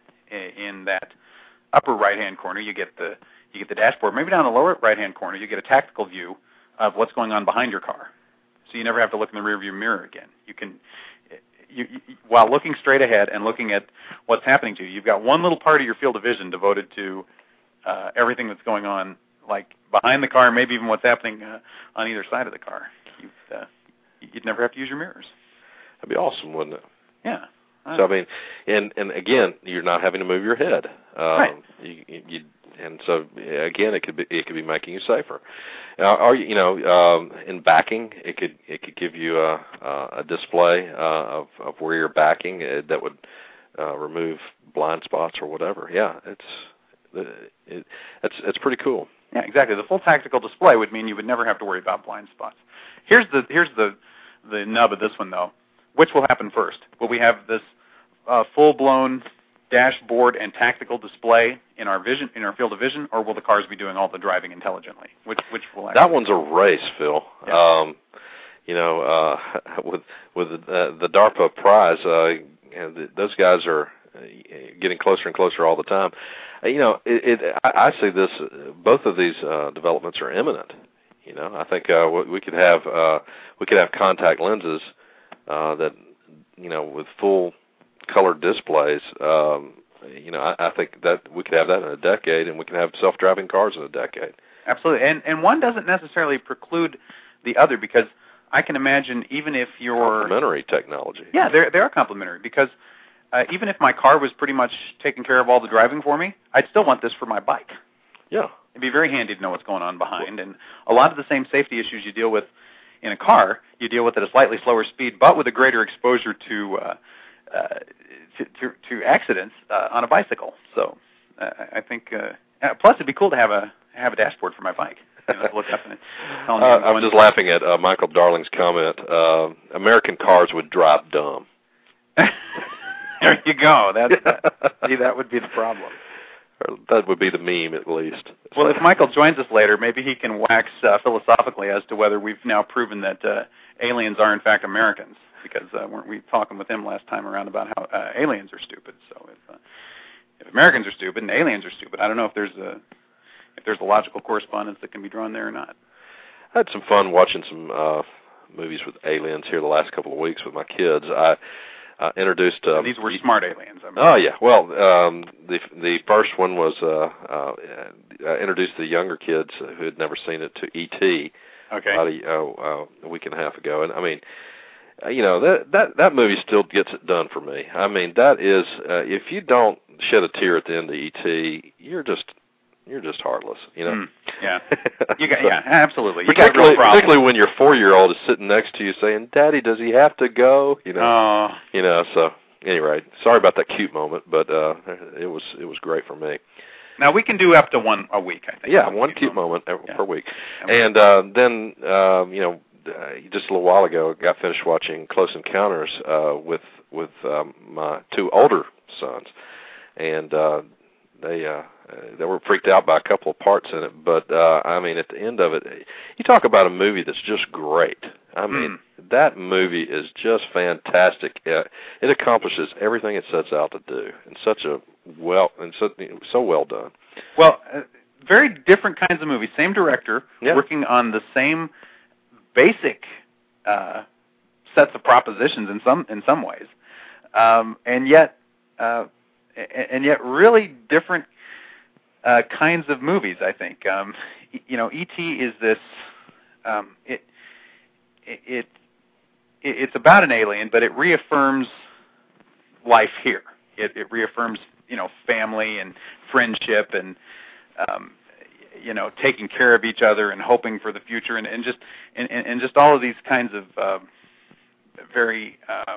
in that upper right-hand corner you get the you get the dashboard. Maybe down the lower right-hand corner you get a tactical view of what's going on behind your car, so you never have to look in the rearview mirror again. You can. You, you, while looking straight ahead and looking at what's happening to you, you've got one little part of your field of vision devoted to uh, everything that's going on, like behind the car, maybe even what's happening uh, on either side of the car. You'd, uh, you'd never have to use your mirrors. That'd be awesome, wouldn't it? Yeah. So I mean, and and again, you're not having to move your head. Um, right. You, you, and so again, it could be it could be making you safer. Now, are you you know um, in backing, it could it could give you a a display uh, of of where you're backing that would uh, remove blind spots or whatever. Yeah, it's it, it's it's pretty cool. Yeah, exactly. The full tactical display would mean you would never have to worry about blind spots. Here's the here's the the nub of this one though. Which will happen first? Will we have this uh, full-blown dashboard and tactical display in our vision, in our field of vision, or will the cars be doing all the driving intelligently? Which which will actually that one's a race, Phil. Yeah. Um, you know, uh, with with the, the DARPA prize, uh, you know, the, those guys are getting closer and closer all the time. Uh, you know, it, it, I, I see this. Uh, both of these uh, developments are imminent. You know, I think uh, we could have uh, we could have contact lenses uh, that, you know, with full color displays. Um, you know, I, I think that we could have that in a decade, and we can have self-driving cars in a decade. Absolutely, and and one doesn't necessarily preclude the other, because I can imagine even if you're complementary technology. Yeah, they they are complementary, because uh, even if my car was pretty much taking care of all the driving for me, I'd still want this for my bike. Yeah. It'd be very handy to know what's going on behind, and a lot of the same safety issues you deal with in a car, you deal with at a slightly slower speed, but with a greater exposure to uh, uh, to, to, to accidents uh, on a bicycle. So uh, I think, uh, plus it'd be cool to have a have a dashboard for my bike. You know, to look up and tell me uh, I'm, I'm just laughing at uh, Michael Darling's comment. Uh, American cars would drive dumb. There you go. That, that, see, that would be the problem. Or that would be the meme, at least. Well, if Michael joins us later, maybe he can wax uh, philosophically as to whether we've now proven that uh, aliens are, in fact, Americans, because uh, weren't we talking with him last time around about how uh, aliens are stupid? So if, uh, if Americans are stupid and aliens are stupid, I don't know if there's a if there's a logical correspondence that can be drawn there or not. I had some fun watching some uh, movies with aliens here the last couple of weeks with my kids. I uh, introduced... Uh, these were smart aliens. I mean. Oh, yeah. Well, um, the the first one was... Uh, uh, I introduced the younger kids who had never seen it to E T Okay. about a, uh, a week and a half ago. And, I mean, you know, that, that, that movie still gets it done for me. I mean, that is... Uh, if you don't shed a tear at the end of E T, you're just... You're just heartless, you know. Mm, yeah, you got, yeah, absolutely. You particularly, got real particularly when your four-year-old is sitting next to you saying, "Daddy, does he have to go?" You know. Oh. You know. So anyway, sorry about that cute moment, but uh, it was it was great for me. Now we can do up to one a week, I think. Yeah, one, one cute moment, moment yeah. per week, Okay. and uh, then um, you know, uh, just a little while ago, I got finished watching Close Encounters uh, with with um, my two older sons, and uh, they. Uh, Uh, they were freaked out by a couple of parts in it, but uh, I mean, at the end of it, you talk about a movie that's just great. I mean, mm. that movie is just fantastic. Uh, it accomplishes everything it sets out to do, in such a well, and so, so well done. Well, uh, very different kinds of movies. Same director, yeah. working on the same basic uh, sets of propositions in some in some ways, um, and yet, uh, and yet, really different. Uh, kinds of movies, I think. Um, you know, E T is this. Um, it, it it it's about an alien, but it reaffirms life here. It, it reaffirms, you know, family and friendship, and um, you know, taking care of each other and hoping for the future, and, and just and, and just all of these kinds of uh, very uh,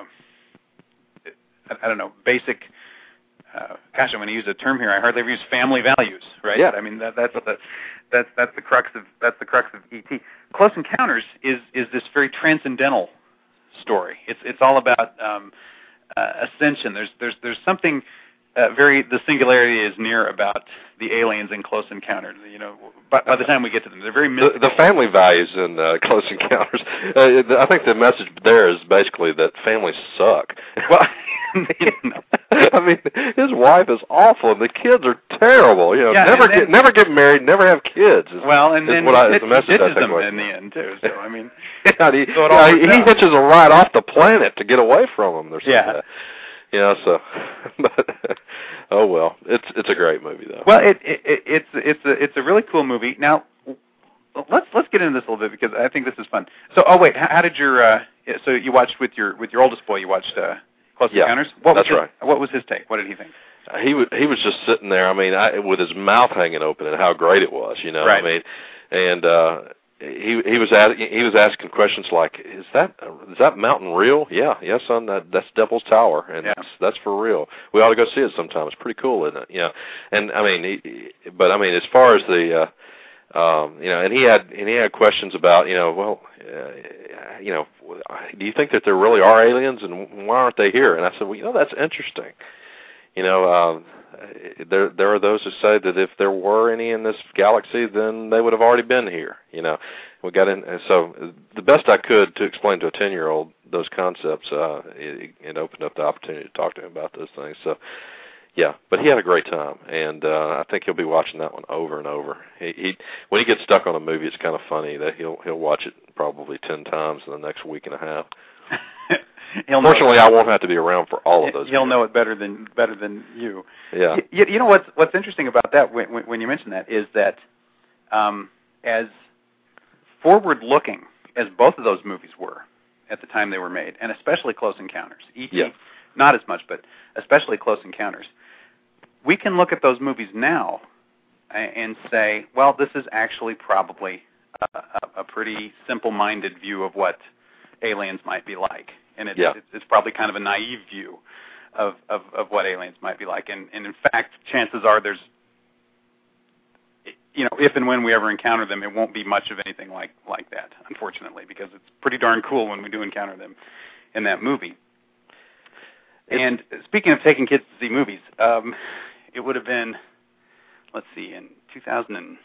I, I don't know basic. Uh, gosh, I'm going to use a term here I hardly ever use. Family values, right? Yeah. I mean that, that's the that's that's the crux of that's the crux of E T. Close Encounters is is this very transcendental story. It's it's all about um, uh, ascension. There's there's there's something uh, very the singularity is near about the aliens in Close Encounters. You know, by, by the time we get to them, they're very mystical. The, the family values in uh, Close Encounters. Uh, I think the message there is basically that families suck. Well. I mean, his wife is awful, and the kids are terrible. You know, yeah, never then, get never get married, never have kids. Is, well, and then what I, he the message ditches I take them away. in the end too. So I mean, yeah, he, so yeah, he, he hitches a ride off the planet to get away from them. Or something. Yeah, you know. So, but oh well, it's it's a great movie though. Well, it, it it's it's a it's a really cool movie. Now, let's let's get into this a little bit because I think this is fun. So, oh wait, how, how did your uh, so you watched with your with your oldest boy? You watched. Uh, Close yeah, Encounters? What that's was his, right. What was his take? What did he think? Uh, he was he was just sitting there. I mean, I, with his mouth hanging open, and how great it was. You know, right. I mean, and uh, he he was at, he was asking questions like, "Is that is that mountain real?" Yeah, yes, son. That that's Devil's Tower, and yeah. that's that's for real. We ought to go see it sometime. It's pretty cool, isn't it? Yeah, and I mean, he, but I mean, as far as the uh, Um, you know, and he had and he had questions about, you know, well, uh, you know, do you think that there really are aliens, and why aren't they here? And I said, well, you know, that's interesting. you know, uh, there there are those who say that if there were any in this galaxy, then they would have already been here. You know, we got in. So the best I could to explain to a ten-year-old those concepts, uh, it, it opened up the opportunity to talk to him about those things. So, yeah, but he had a great time, and uh, I think he'll be watching that one over and over. He, he when he gets stuck on a movie, it's kind of funny that he'll he'll watch it probably ten times in the next week and a half. Fortunately, I won't have to be around for all of those. He'll videos. know it better than better than you. Yeah. You, you know what's what's interesting about that when, when you mention that is that um, as forward-looking as both of those movies were at the time they were made, and especially Close Encounters, E T, yeah. not as much, but especially Close Encounters, we can look at those movies now and say, well, this is actually probably a, a, a pretty simple-minded view of what aliens might be like. And it's, yeah. it's, it's probably kind of a naive view of, of, of what aliens might be like. And, and in fact, chances are there's, you know, if and when we ever encounter them, it won't be much of anything like, like that, unfortunately, because it's pretty darn cool when we do encounter them in that movie. And speaking of taking kids to see movies, um, it would have been, let's see, in two thousand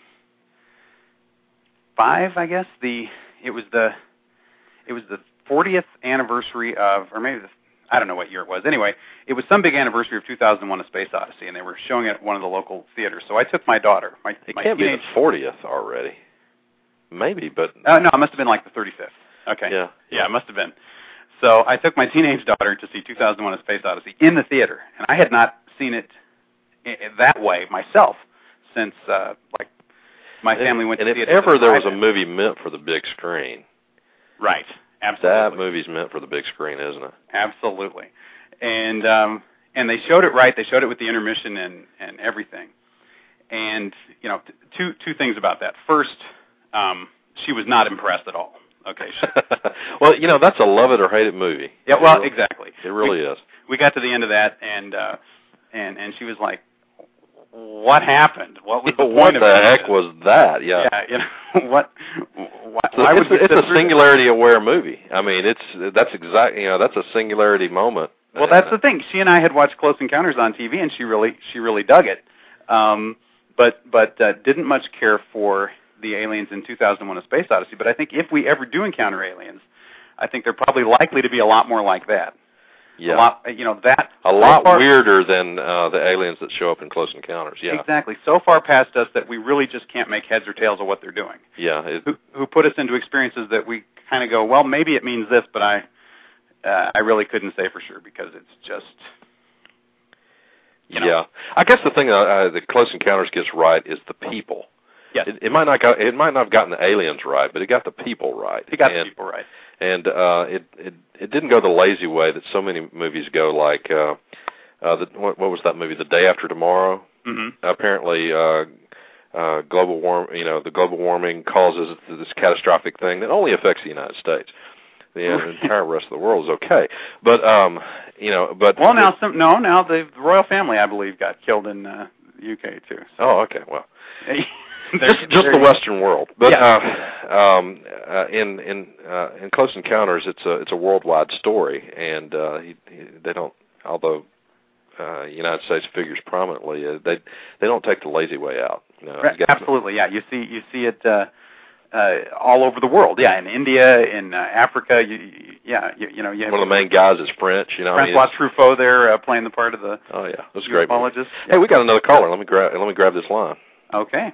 five, I guess, the it was the it was the fortieth anniversary of, or maybe the, I don't know what year it was. Anyway, it was some big anniversary of two thousand one: A Space Odyssey, and they were showing it at one of the local theaters. So I took my daughter. My, it my can't teenage, be the fortieth already. Maybe, but uh, no, it must have been like the thirty-fifth. Okay. Yeah. Yeah, it must have been. So I took my teenage daughter to see two thousand one: A Space Odyssey in the theater, and I had not seen it I- that way myself since uh, like my family and, went and to see if it. ever the there was a drive-in. movie meant for the big screen, Right. Absolutely. that movie's meant for the big screen, isn't it? Absolutely. And um, and they showed it right. They showed it with the intermission and, and everything. And you know, t- two two things about that. First, um, she was not impressed at all. Okay. She, well, you know, that's a love it or hate it movie. yeah. Well, it really, exactly. It really we, is. We got to the end of that, and uh, and and she was like, "What happened? What was the what point the of heck this? was that? Yeah. Yeah. You know what? Why, So why it's would we it's sit a through singularity-aware movie. I mean, it's that's exactly you know that's a singularity moment. Well, that's the thing. She and I had watched Close Encounters on T V, and she really, she really dug it, um, but but uh, didn't much care for the aliens in two thousand one: A Space Odyssey. But I think if we ever do encounter aliens, I think they're probably likely to be a lot more like that. Yeah. A lot, you know, that a lot so far, weirder than uh, the aliens that show up in Close Encounters. Yeah. Exactly. So far past us that we really just can't make heads or tails of what they're doing. Yeah. It, who, who put us into experiences that we kind of go, well, maybe it means this, but I. Uh, I really couldn't say for sure because it's just, you know. Yeah. I guess the thing uh, uh, that Close Encounters gets right is the people. Yes. It, it might not got, it might not have gotten the aliens right, but it got the people right. It got and, the people right. And uh, it, it it didn't go the lazy way that so many movies go. Like uh, uh, the, what, what was that movie? The Day After Tomorrow. Mm-hmm. Apparently, uh, uh, global warm, you know, the global warming causes this catastrophic thing that only affects the United States. The entire rest of the world is okay, but um, you know, but well, now some no, now the royal family, I believe, got killed in uh, the U K too. So. Oh, okay, well, just just the Western world, but yeah. uh, um, uh, in in uh, in Close Encounters, it's a it's a worldwide story, and uh, he, he, they don't, although uh, United States figures prominently, uh, they they don't take the lazy way out. You know, right. Absolutely, yeah. You see you see it. Uh, Uh, all over the world, yeah, in India, in uh, Africa, you, you, yeah, you, you know, you have one of the main guys is French, you know. Francois I mean, Truffaut there uh, playing the part of the. Oh yeah, that's great. Ufologist. Hey, we got another caller. Let me grab. Let me grab this line. Okay.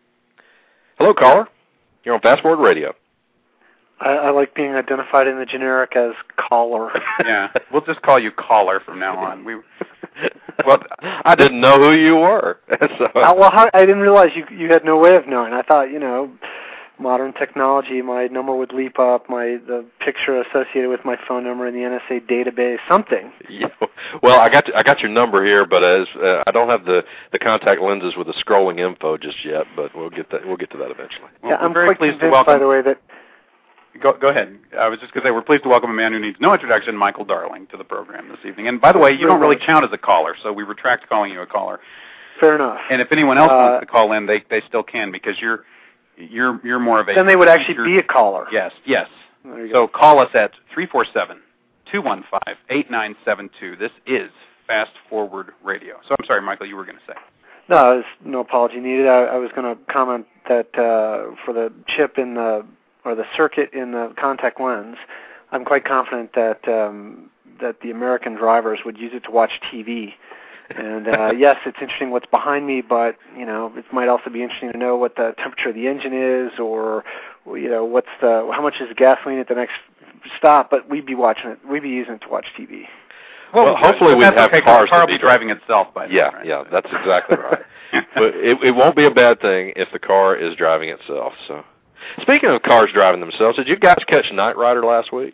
Hello, caller. You're on Fast Forward Radio. I, I like being identified in the generic as caller. Yeah, we'll just call you caller from now on. We. Well, I didn't know who you were. so. uh, well, how, I didn't realize you you had no way of knowing. I thought, you know. Modern technology, my number would leap up, my the picture associated with my phone number in the N S A database, something. Yeah. Well, I got I got your number here, but as uh, I don't have the, the contact lenses with the scrolling info just yet, but we'll get that we'll get to that eventually. Well, yeah, I'm very quite pleased convinced, to welcome. by the way, that. Go, go ahead. I was just going to say we're pleased to welcome a man who needs no introduction, Michael Darling, to the program this evening. And by the way, you don't really count as a caller, so we retract calling you a caller. Fair enough. And if anyone else uh, wants to call in, they they still can because you're. You're you're more of a. Then they would actually be a caller. Yes, yes. There you so go. call us at three four seven, two one five, eight nine seven two. This is fast-forward radio. So I'm sorry, Michael, you were going to say. No, there's no apology needed. I, I was going to comment that uh, for the chip in the, or the circuit in the contact lens, I'm quite confident that um, that the American drivers would use it to watch T V. And uh, yes, it's interesting what's behind me, but you know, it might also be interesting to know what the temperature of the engine is, or you know, what's the how much is the gasoline at the next stop. But we'd be watching it. We'd be using it to watch T V. Well, well hopefully we'd have okay, cars the car to will be be driving itself by then. Yeah, right? yeah, that's exactly right. But it, it won't be a bad thing if the car is driving itself. So, speaking of cars driving themselves, did you guys catch Knight Rider last week?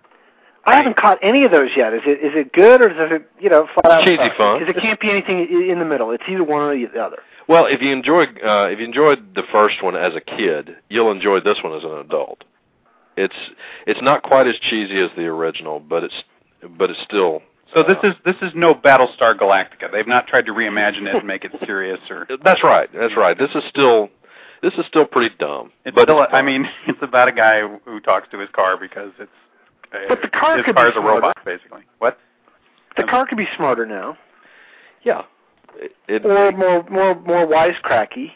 I haven't caught any of those yet. Is it is it good, or is it, you know, flat out cheesy fun? Because it can't be anything in the middle. It's either one or the other. Well, if you enjoy uh, if you enjoyed the first one as a kid, you'll enjoy this one as an adult. It's it's not quite as cheesy as the original, but it's but it's still. So this uh, is this is no Battlestar Galactica. They've not tried to reimagine it and make it serious, or. That's right. That's right. This is still this is still pretty dumb. It's but still. it's I mean, it's about a guy who talks to his car because it's. But the car his could car's be a robot, smarter. basically. What? The car could be smarter now. Yeah. It, it, or more more more wisecracky.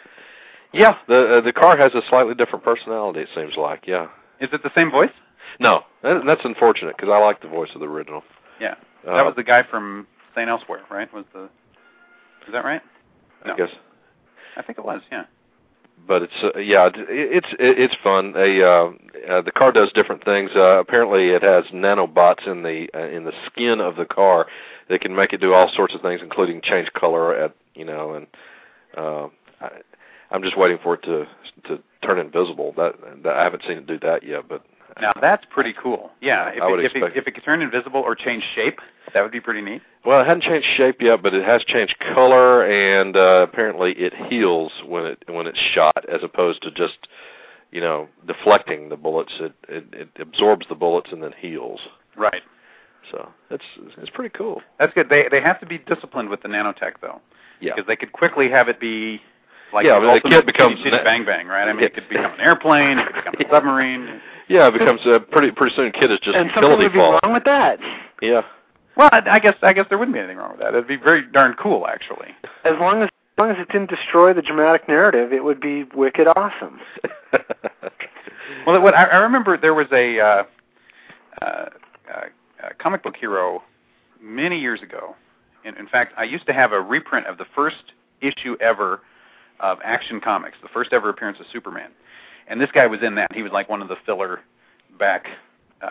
Yeah, the uh, the car has a slightly different personality. It seems like. Yeah. Is it the same voice? No, that, that's unfortunate because I like the voice of the original. Yeah, uh, that was the guy from Saint Elsewhere, right? Was the is that right? I No. guess. I think it was. Yeah. But it's uh, yeah, it, it's it, it's fun. A, uh, uh, the car does different things. Uh, apparently, it has nanobots in the uh, in the skin of the car that can make it do all sorts of things, including change color at you know. And uh, I, I'm just waiting for it to to turn invisible. That, that I haven't seen it do that yet, but. Now that's pretty cool. Yeah, if I would it, if, expect it, if it could turn invisible or change shape, that would be pretty neat. Well, it hasn't changed shape yet, but it has changed color, and uh, apparently it heals when it when it's shot, as opposed to just, you know, deflecting the bullets. It it, it absorbs the bullets and then heals. Right. So it's it's pretty cool. That's good. They they have to be disciplined with the nanotech though. Yeah. Because they could quickly have it be like yeah, the, but the kid becomes city, city na- bang bang, right? I mean, it could become an airplane, it could become a submarine. Yeah, it becomes uh, pretty pretty soon. Kid is just and something would be fall. wrong with that. Yeah. Well, I, I guess I guess there wouldn't be anything wrong with that. It'd be very darn cool, actually. As long as as long as it didn't destroy the dramatic narrative, it would be wicked awesome. Well, what I, I remember there was a, uh, uh, uh, a comic book hero many years ago. In, in fact, I used to have a reprint of the first issue ever of Action Comics, the first ever appearance of Superman. And this guy was in that. He was like one of the filler back, uh,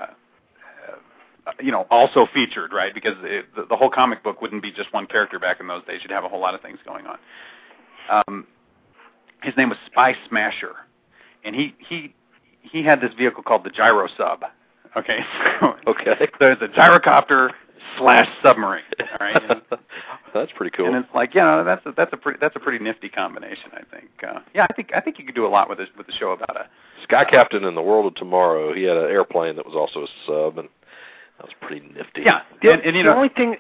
uh, you know, also featured, right? Because it, the, the whole comic book wouldn't be just one character back in those days. You'd have a whole lot of things going on. Um, his name was Spy Smasher. And he, he, he had this vehicle called the Gyro Sub. Okay? Okay. So it's a gyrocopter slash submarine. All right? And, that's pretty cool. And it's like, yeah, that's a, that's a pretty that's a pretty nifty combination, I think. Uh, yeah, I think I think you could do a lot with this with the show about a Sky Captain in the World of Tomorrow. He had an airplane that was also a sub, and that was pretty nifty. Yeah, The, and, and you the know, only thing,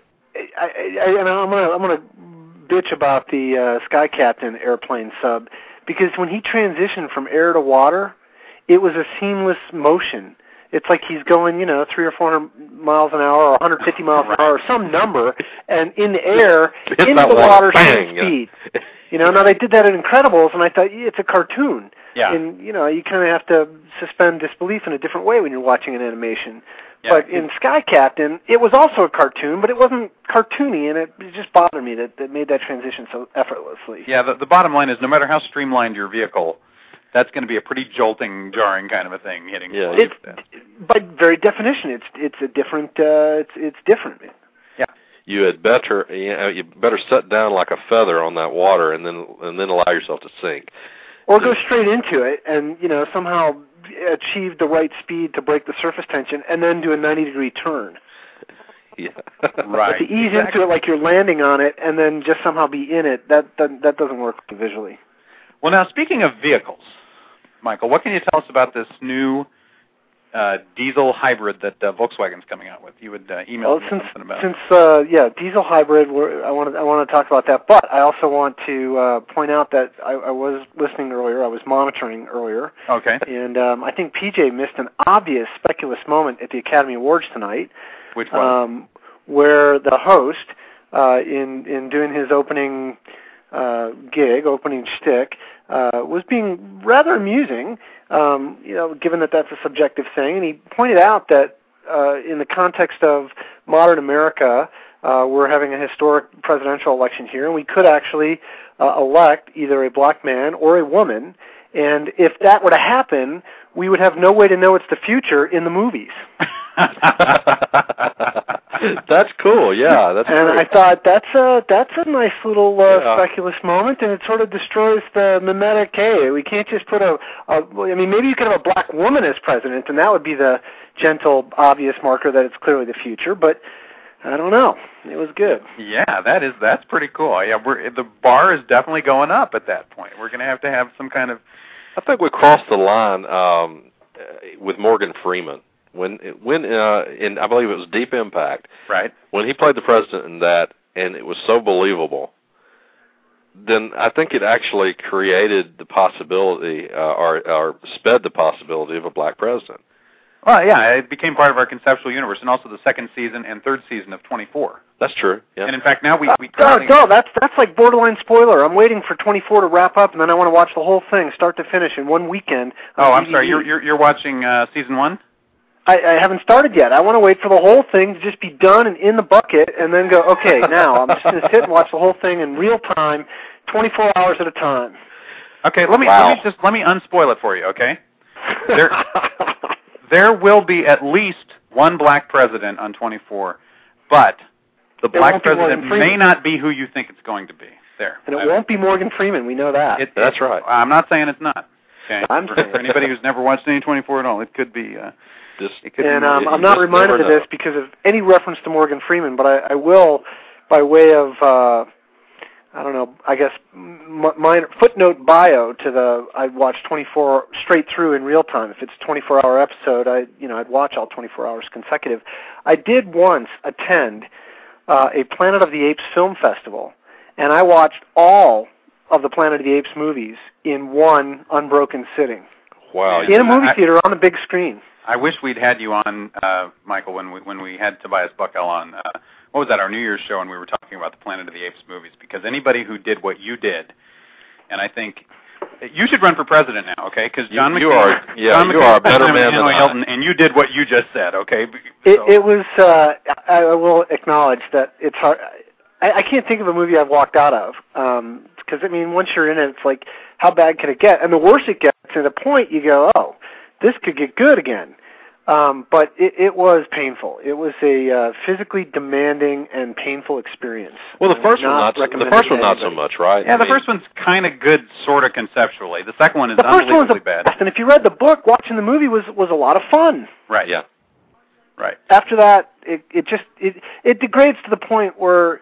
I, I, and I'm gonna I'm gonna bitch about the uh, Sky Captain airplane sub, because when he transitioned from air to water, it was a seamless motion. It's like he's going, you know, three or four hundred miles an hour, or one hundred fifty miles an hour, or some number, and in the air, Hit into that the water, water, bang, same yeah. speed. You know, now they did that in Incredibles, and I thought, yeah, it's a cartoon. Yeah. And, you know, you kind of have to suspend disbelief in a different way when you're watching an animation. Yeah. But in Sky Captain, it was also a cartoon, but it wasn't cartoony, and it, it just bothered me that that made that transition so effortlessly. yeah. The, the bottom line is, no matter how streamlined your vehicle, that's going to be a pretty jolting, jarring kind of a thing hitting. Yeah. the It, by very definition, it's it's a different. Uh, it's it's different. Yeah. You had better you, know, you better set down like a feather on that water, and then and then allow yourself to sink. Or go straight into it, and you know somehow achieve the right speed to break the surface tension, and then do a ninety degree turn. Yeah. Right. To ease Exactly. into it like you're landing on it, and then just somehow be in it. That that, that doesn't work visually. Well, now speaking of vehicles, Michael, what can you tell us about this new uh, diesel hybrid that uh, Volkswagen's coming out with? You would uh, email Well, me since something about. since uh, yeah, diesel hybrid. We're, I want to I want to talk about that, but I also want to uh, point out that I, I was listening earlier. I was monitoring earlier, Okay. and um, I think P J missed an obvious speculous moment at the Academy Awards tonight. Which one? Um, where the host, uh, in in doing his opening uh, gig, opening shtick, uh, was being rather amusing. Um, you know, given that that's a subjective thing, and he pointed out that uh, in the context of modern America, uh, we're having a historic presidential election here, and we could actually uh, elect either a black man or a woman. And if that were to happen, we would have no way to know it's the future in the movies. That's cool. Yeah, that's. And great. I thought that's a that's a nice little uh, yeah. speculous moment, and it sort of destroys the mimetic. Hey, we can't just put a, a. I mean, maybe you could have a black woman as president, and that would be the gentle, obvious marker that it's clearly the future. But I don't know. It was good. Yeah, that is that's pretty cool. Yeah, we're the bar is definitely going up at that point. We're going to have to have some kind of. I think we crossed the line um, with Morgan Freeman when when uh, in I believe it was Deep Impact. Right. When he played the president in that, and it was so believable. Then I think it actually created the possibility, uh, or, or sped the possibility of a black president. Well, yeah, it became part of our conceptual universe, and also the second season and third season of twenty-four. That's true. Yeah. And in fact, now we we Oh, currently... no, that's that's like borderline spoiler. I'm waiting for twenty-four to wrap up, and then I want to watch the whole thing, start to finish, in one weekend. Oh, I'm sorry. You're you're, you're watching uh, season one? I, I haven't started yet. I want to wait for the whole thing to just be done and in the bucket, and then go, okay, now I'm just going to sit and watch the whole thing in real time, twenty-four hours at a time. Okay, let me Wow. let me just let me unspoil it for you. Okay, there there will be at least one black president on twenty-four, but the It black won't be Morgan president Freeman. may not be who you think it's going to be. There, And it I- won't be Morgan Freeman. We know that. It, That's it- right. I'm not saying it's not. Okay, I'm for, saying for anybody who's never watched any twenty-four at all, it could be. Uh, Just, it could and be. um, you I'm not just reminded never of this know. because of any reference to Morgan Freeman, but I, I will, by way of, uh, I don't know, I guess, m- minor, footnote bio to the, I'd watch twenty-four straight through in real time. If it's a twenty-four hour episode, I, you know, I'd watch all twenty-four hours consecutive. I did once attend uh, a Planet of the Apes film festival, and I watched all of the Planet of the Apes movies in one unbroken sitting. Wow. Yeah. In a movie I- theater on the big screen. I wish we'd had you on, uh, Michael, when we when we had Tobias Buckell on. Uh, what was that? Our New Year's show, and we were talking about the Planet of the Apes movies. Because anybody who did what you did, and I think you should run for president now, okay? Because John You- McCain, you are- yeah, John you McCain are a better president man of than Hanoi I. Hilton, and you did what you just said, okay? It, So- it was. Uh, I, I will acknowledge that it's hard. I, I can't think of a movie I've walked out of because I mean, once you're in it, it's like, how bad could it get? And the worse it gets, to the point you go, oh, this could get good again. Um, but it, it was painful. It was a uh, physically demanding and painful experience. Well, the first one, not Not so, the recommended first to one, not so anybody. much, right? yeah, I the mean, first one's kind of good, sort of conceptually. The second one is The first one's unbelievably the bad. best, and if you read the book, watching the movie was was a lot of fun. Right. Yeah. Right. After that, it it just it it degrades to the point where,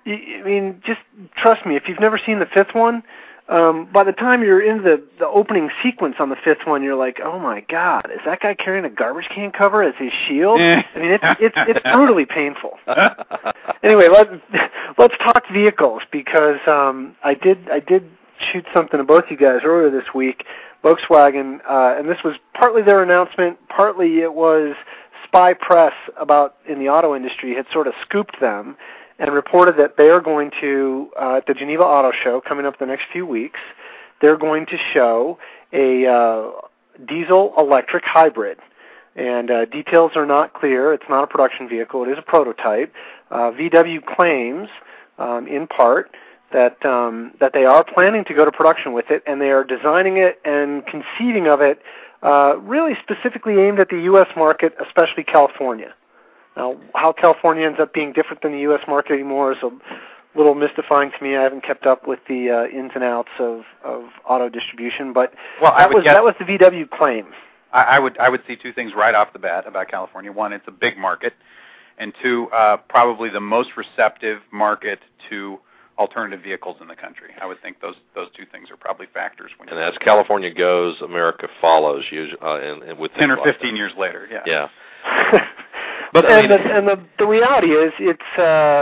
I mean, just trust me. If you've never seen the fifth one, um, by the time you're in the the opening sequence on the fifth one, you're like, oh my God, is that guy carrying a garbage can cover as his shield? I mean, it's it's it's brutally painful. Anyway, let's let's talk vehicles because um, I did I did shoot something to both you guys earlier this week. Volkswagen, uh, and this was partly their announcement, partly it was Spy Press about in the auto industry had sort of scooped them and reported that they are going to, uh, at the Geneva Auto Show coming up the next few weeks, they're going to show a uh, diesel-electric hybrid. And uh, details are not clear. It's not a production vehicle. It is a prototype. Uh, V W claims, um, in part, that um, that they are planning to go to production with it, and they are designing it and conceiving of it uh, really specifically aimed at the U S market, especially California. Now, how California ends up being different than the U S market anymore is a little mystifying to me. I haven't kept up with the uh, ins and outs of, of auto distribution, but Well, I that would was guess- that was the V W claim. I, I would I would see two things right off the bat about California. One, it's a big market, and two, uh, probably the most receptive market to alternative vehicles in the country. I would think those those two things are probably factors. When And you as California goes, America follows. Usually, uh, and, and with ten or things like fifteen that. years later, yeah. Yeah. But I and mean, the, and the the reality is, it's uh,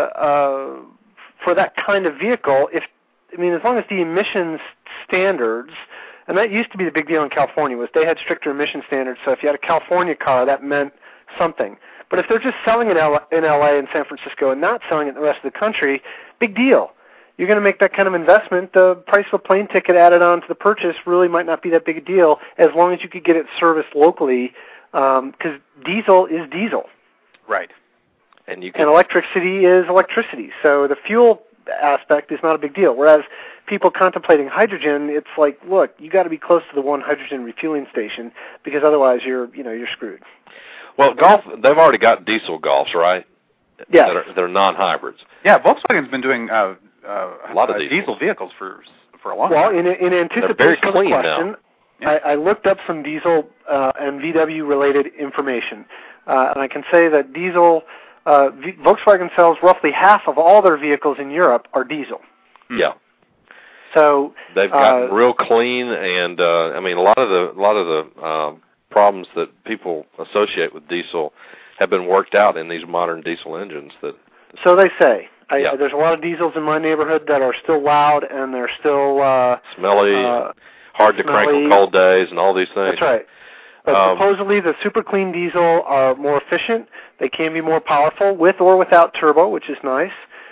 uh, for that kind of vehicle. If I mean, as long as the emissions standards, and that used to be the big deal in California, was they had stricter emission standards. So if you had a California car, that meant something. But if they're just selling it in L A and San Francisco and not selling it in the rest of the country, big deal. You're going to make that kind of investment. The price of a plane ticket added on to the purchase really might not be that big a deal as long as you could get it serviced locally, because um, diesel is diesel. Right. And you can... and electricity is electricity. So the fuel aspect is not a big deal. Whereas people contemplating hydrogen, it's like, look, you got to be close to the one hydrogen refueling station because otherwise you're, you know, you're screwed. Well, Golf, they've already got diesel Golfs, right? Yes. That are, they're non-hybrids. Yeah, Volkswagen's been doing uh, uh, a lot of uh, diesel vehicles for for a long well, time. Well, in, in anticipation very of the clean question, now. Yeah. I, I looked up some diesel uh, and V W-related information, uh, and I can say that diesel, uh, v- Volkswagen sells roughly half of all their vehicles in Europe are diesel. Yeah. So they've gotten uh, real clean, and uh, I mean, a lot of the a lot of the um, problems that people associate with diesel have been worked out in these modern diesel engines. That so they say. I, yeah. There's a lot of diesels in my neighborhood that are still loud and they're still uh, smelly, uh, hard to smelly. crank on cold days, and all these things. That's right. But um, supposedly the super clean diesel are more efficient. They can be more powerful with or without turbo, which is nice.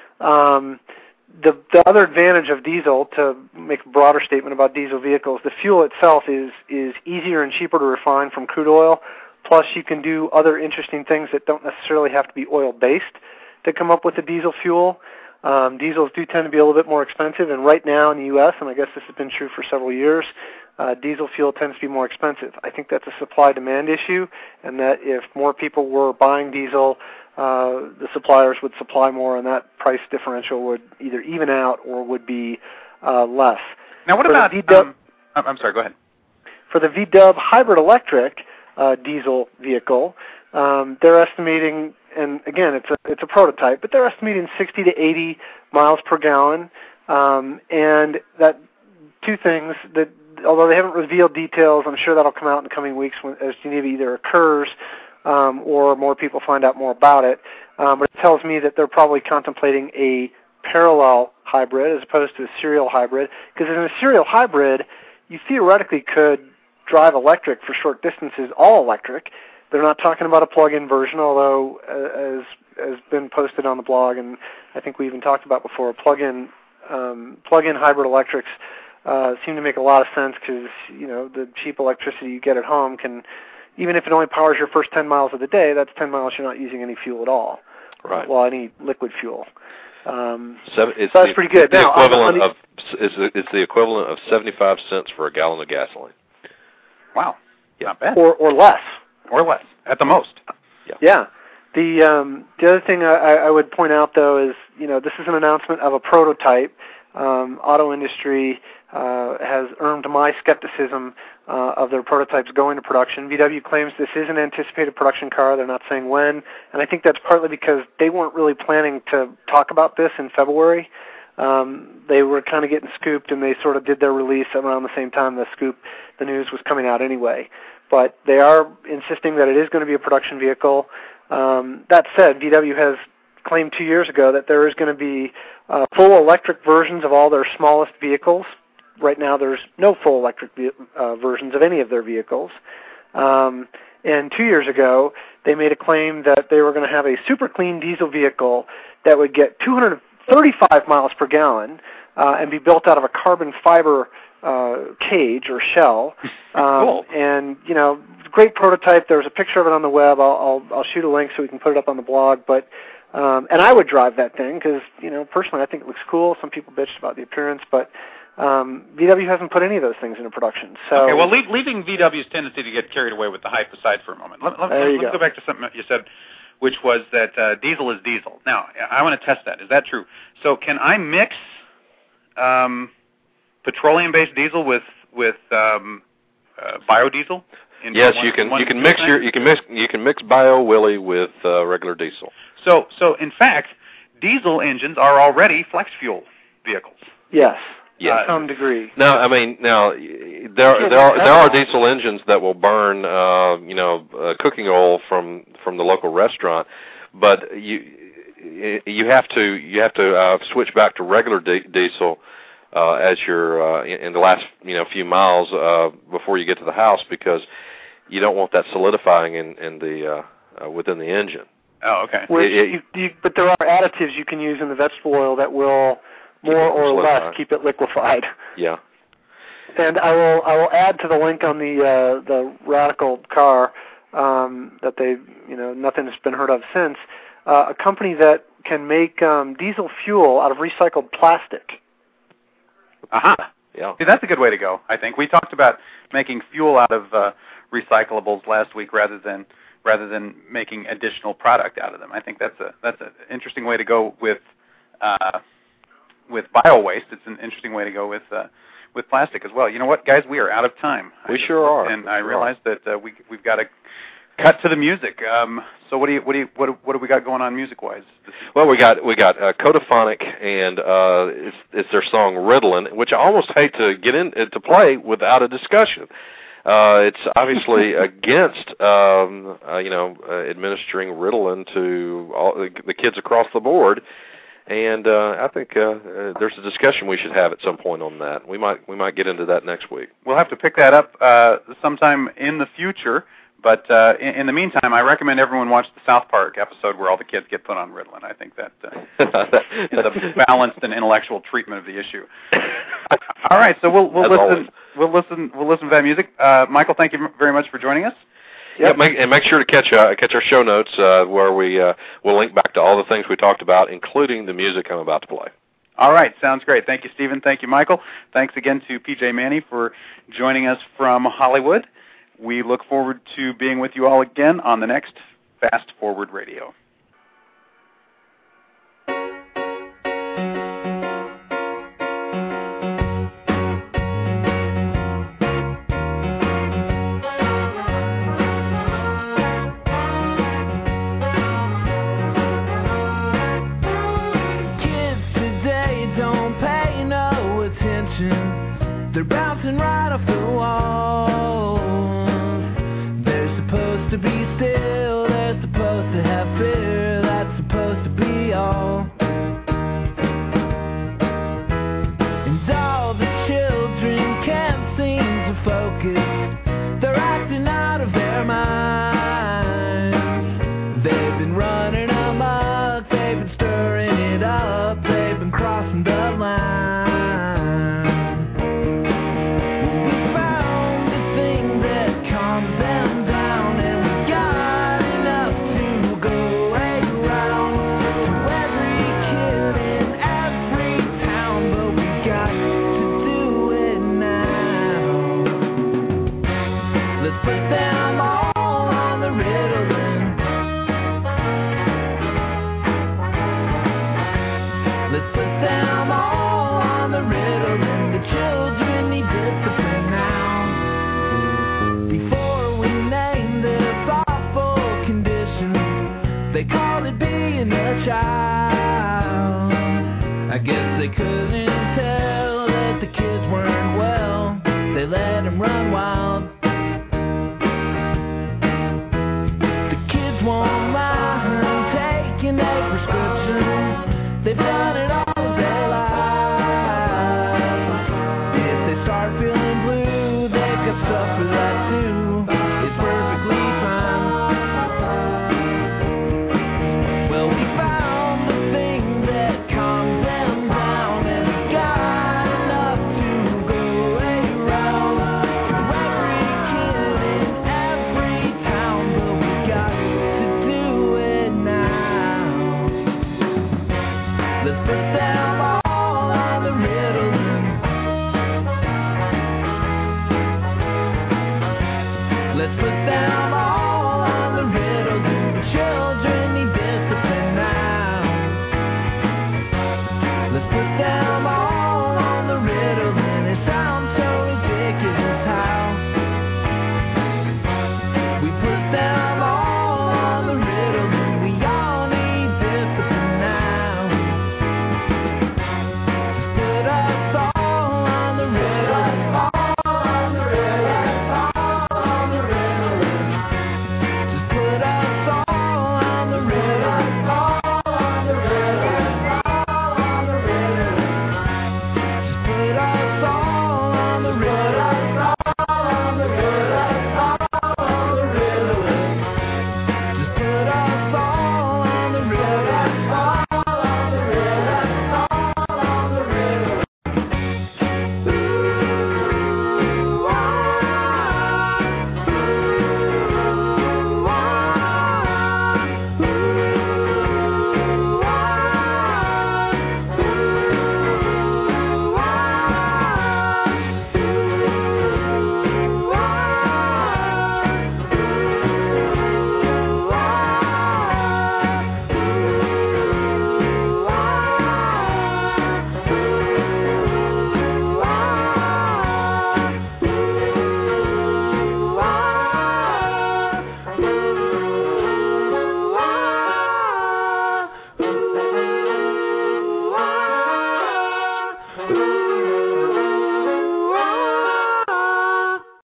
Um, the, the other advantage of diesel, to make a broader statement about diesel vehicles, the fuel itself is is easier and cheaper to refine from crude oil. Plus, you can do other interesting things that don't necessarily have to be oil-based to come up with the diesel fuel. Um, diesels do tend to be a little bit more expensive, and right now in the U S, and I guess this has been true for several years, uh, diesel fuel tends to be more expensive. I think that's a supply-demand issue, and that if more people were buying diesel, uh, the suppliers would supply more, and that price differential would either even out or would be uh, less. Now, what for about... Um, I'm sorry, go ahead. For the V W hybrid electric uh, diesel vehicle, um, they're estimating... And again, it's a it's a prototype, but they're estimating sixty to eighty miles per gallon. Um, and that two things that, although they haven't revealed details, I'm sure that'll come out in the coming weeks when, as Geneva either occurs um, or more people find out more about it. Um, but it tells me that they're probably contemplating a parallel hybrid as opposed to a serial hybrid. Because in a serial hybrid, you theoretically could drive electric for short distances, all electric. They're not talking about a plug-in version, although uh, as has been posted on the blog, and I think we even talked about before, plug-in um, plug-in hybrid electrics uh, seem to make a lot of sense because you know the cheap electricity you get at home can, even if it only powers your first ten miles of the day, that's ten miles you're not using any fuel at all. Right. Well, any liquid fuel. Um, Seven, it's so that's the, pretty good. It's the now, equivalent on the, of it's the, it's the equivalent of seventy-five cents for a gallon of gasoline. Wow. Yeah. Not bad. or or less. Or less, at the most. Yeah. Yeah. The um, the other thing I, I would point out, though, is you know this is an announcement of a prototype. Um, auto industry uh, has earned my skepticism uh, of their prototypes going to production. V W claims this is an anticipated production car. They're not saying when, and I think that's partly because they weren't really planning to talk about this in February. Um, they were kind of getting scooped, and they sort of did their release around the same time the scoop, the news was coming out anyway. But they are insisting that it is going to be a production vehicle. Um, that said, V W has claimed two years ago that there is going to be uh, full electric versions of all their smallest vehicles. Right now there's no full electric uh, versions of any of their vehicles. Um, and two years ago, they made a claim that they were going to have a super clean diesel vehicle that would get two hundred thirty-five miles per gallon uh, and be built out of a carbon fiber Uh, cage or shell, um, cool. And you know, great prototype. There's a picture of it on the web. I'll, I'll I'll shoot a link so we can put it up on the blog. But um, and I would drive that thing because you know personally I think it looks cool. Some people bitched about the appearance, but um, V W hasn't put any of those things into production. So okay, well, leave, leaving V W's tendency to get carried away with the hype aside for a moment. Let, let, there you let me go. go back to something you said, which was that uh, diesel is diesel. Now, I want to test that. Is that true? So can I mix um, petroleum-based diesel with with um, uh, biodiesel? In Yes, one, you can. one You can mix thing? your. You can mix. You can mix Bio Willie with uh, regular diesel. So, so in fact, diesel engines are already flex fuel vehicles. yes, Yeah. to some degree. No, I mean now there there are there are diesel engines that will burn uh, you know uh, cooking oil from from the local restaurant, but you you have to you have to uh, switch back to regular di- diesel. Uh, as you're uh, in, in the last you know few miles uh, before you get to the house, because you don't want that solidifying in, in the uh, uh, within the engine. Oh, okay. Which It- it- you, you, but there are additives you can use in the vegetable oil that will more it or solidified. less keep it liquefied. Yeah. And I will I will add to the link on the uh, the Radical car um, that they you know nothing's been heard of since uh, a company that can make um, diesel fuel out of recycled plastic. Uh-huh. Yeah. See, that's a good way to go, I think. We talked about making fuel out of uh, recyclables last week rather than rather than making additional product out of them. I think that's a that's an interesting way to go with uh, with bio waste. It's an interesting way to go with uh, with plastic as well. You know what, guys? We are out of time. We I sure are. And we I sure realize that uh, we we've got to cut to the music. Um, so what do you what do you what what do we got going on music wise? Well, we got we got uh, Codaphonic, and uh, it's it's their song Ritalin, which I almost hate to get in uh, to play without a discussion. Uh, it's obviously against um, uh, you know uh, administering Ritalin to all the, the kids across the board, and uh, I think uh, uh, there's a discussion we should have at some point on that. We might we might get into that next week. We'll have to pick that up uh, sometime in the future. But uh, in, in the meantime, I recommend everyone watch the South Park episode where all the kids get put on Ritalin. I think that uh, is a balanced and intellectual treatment of the issue. All right, so we'll we'll As listen always. we'll listen we'll listen to that music. Uh, Michael, thank you very much for joining us. Yeah, make, and make sure to catch uh, catch our show notes uh, where we uh, will link back to all the things we talked about, including the music I'm about to play. All right, sounds great. Thank you, Stephen. Thank you, Michael. Thanks again to P J Manny for joining us from Hollywood. We look forward to being with you all again on the next Fast Forward Radio. Kids today don't pay no attention. They're bouncing right off the wall. They're supposed to be still. They're supposed to have fear. That's supposed to be all. And all the children can't seem to focus. They're acting out of their mind. They've been running amok. They've been stirring it up. They've been crossing the line. We found the thing that calms them down, and we got enough to go around to every kid in every town, but we got to do it now. Let's put them all on the Ritalin. Let's put them all on the Ritalin. The children need discipline now. Before we named this awful condition, they called it being a child. I guess they couldn't tell that the kids weren't well. They let them run wild. The kids won't mind taking a prescription. They've done it all of their lives. If they start feeling blue, they've got stuff for that too. It's perfectly fine. Well, we found the thing that calms them down, and we got enough to go around to every kid in every town, but we got to do it now. Let's put them all on the Ritalin. Let's put them all on the Ritalin. The children need discipline now. Let's put them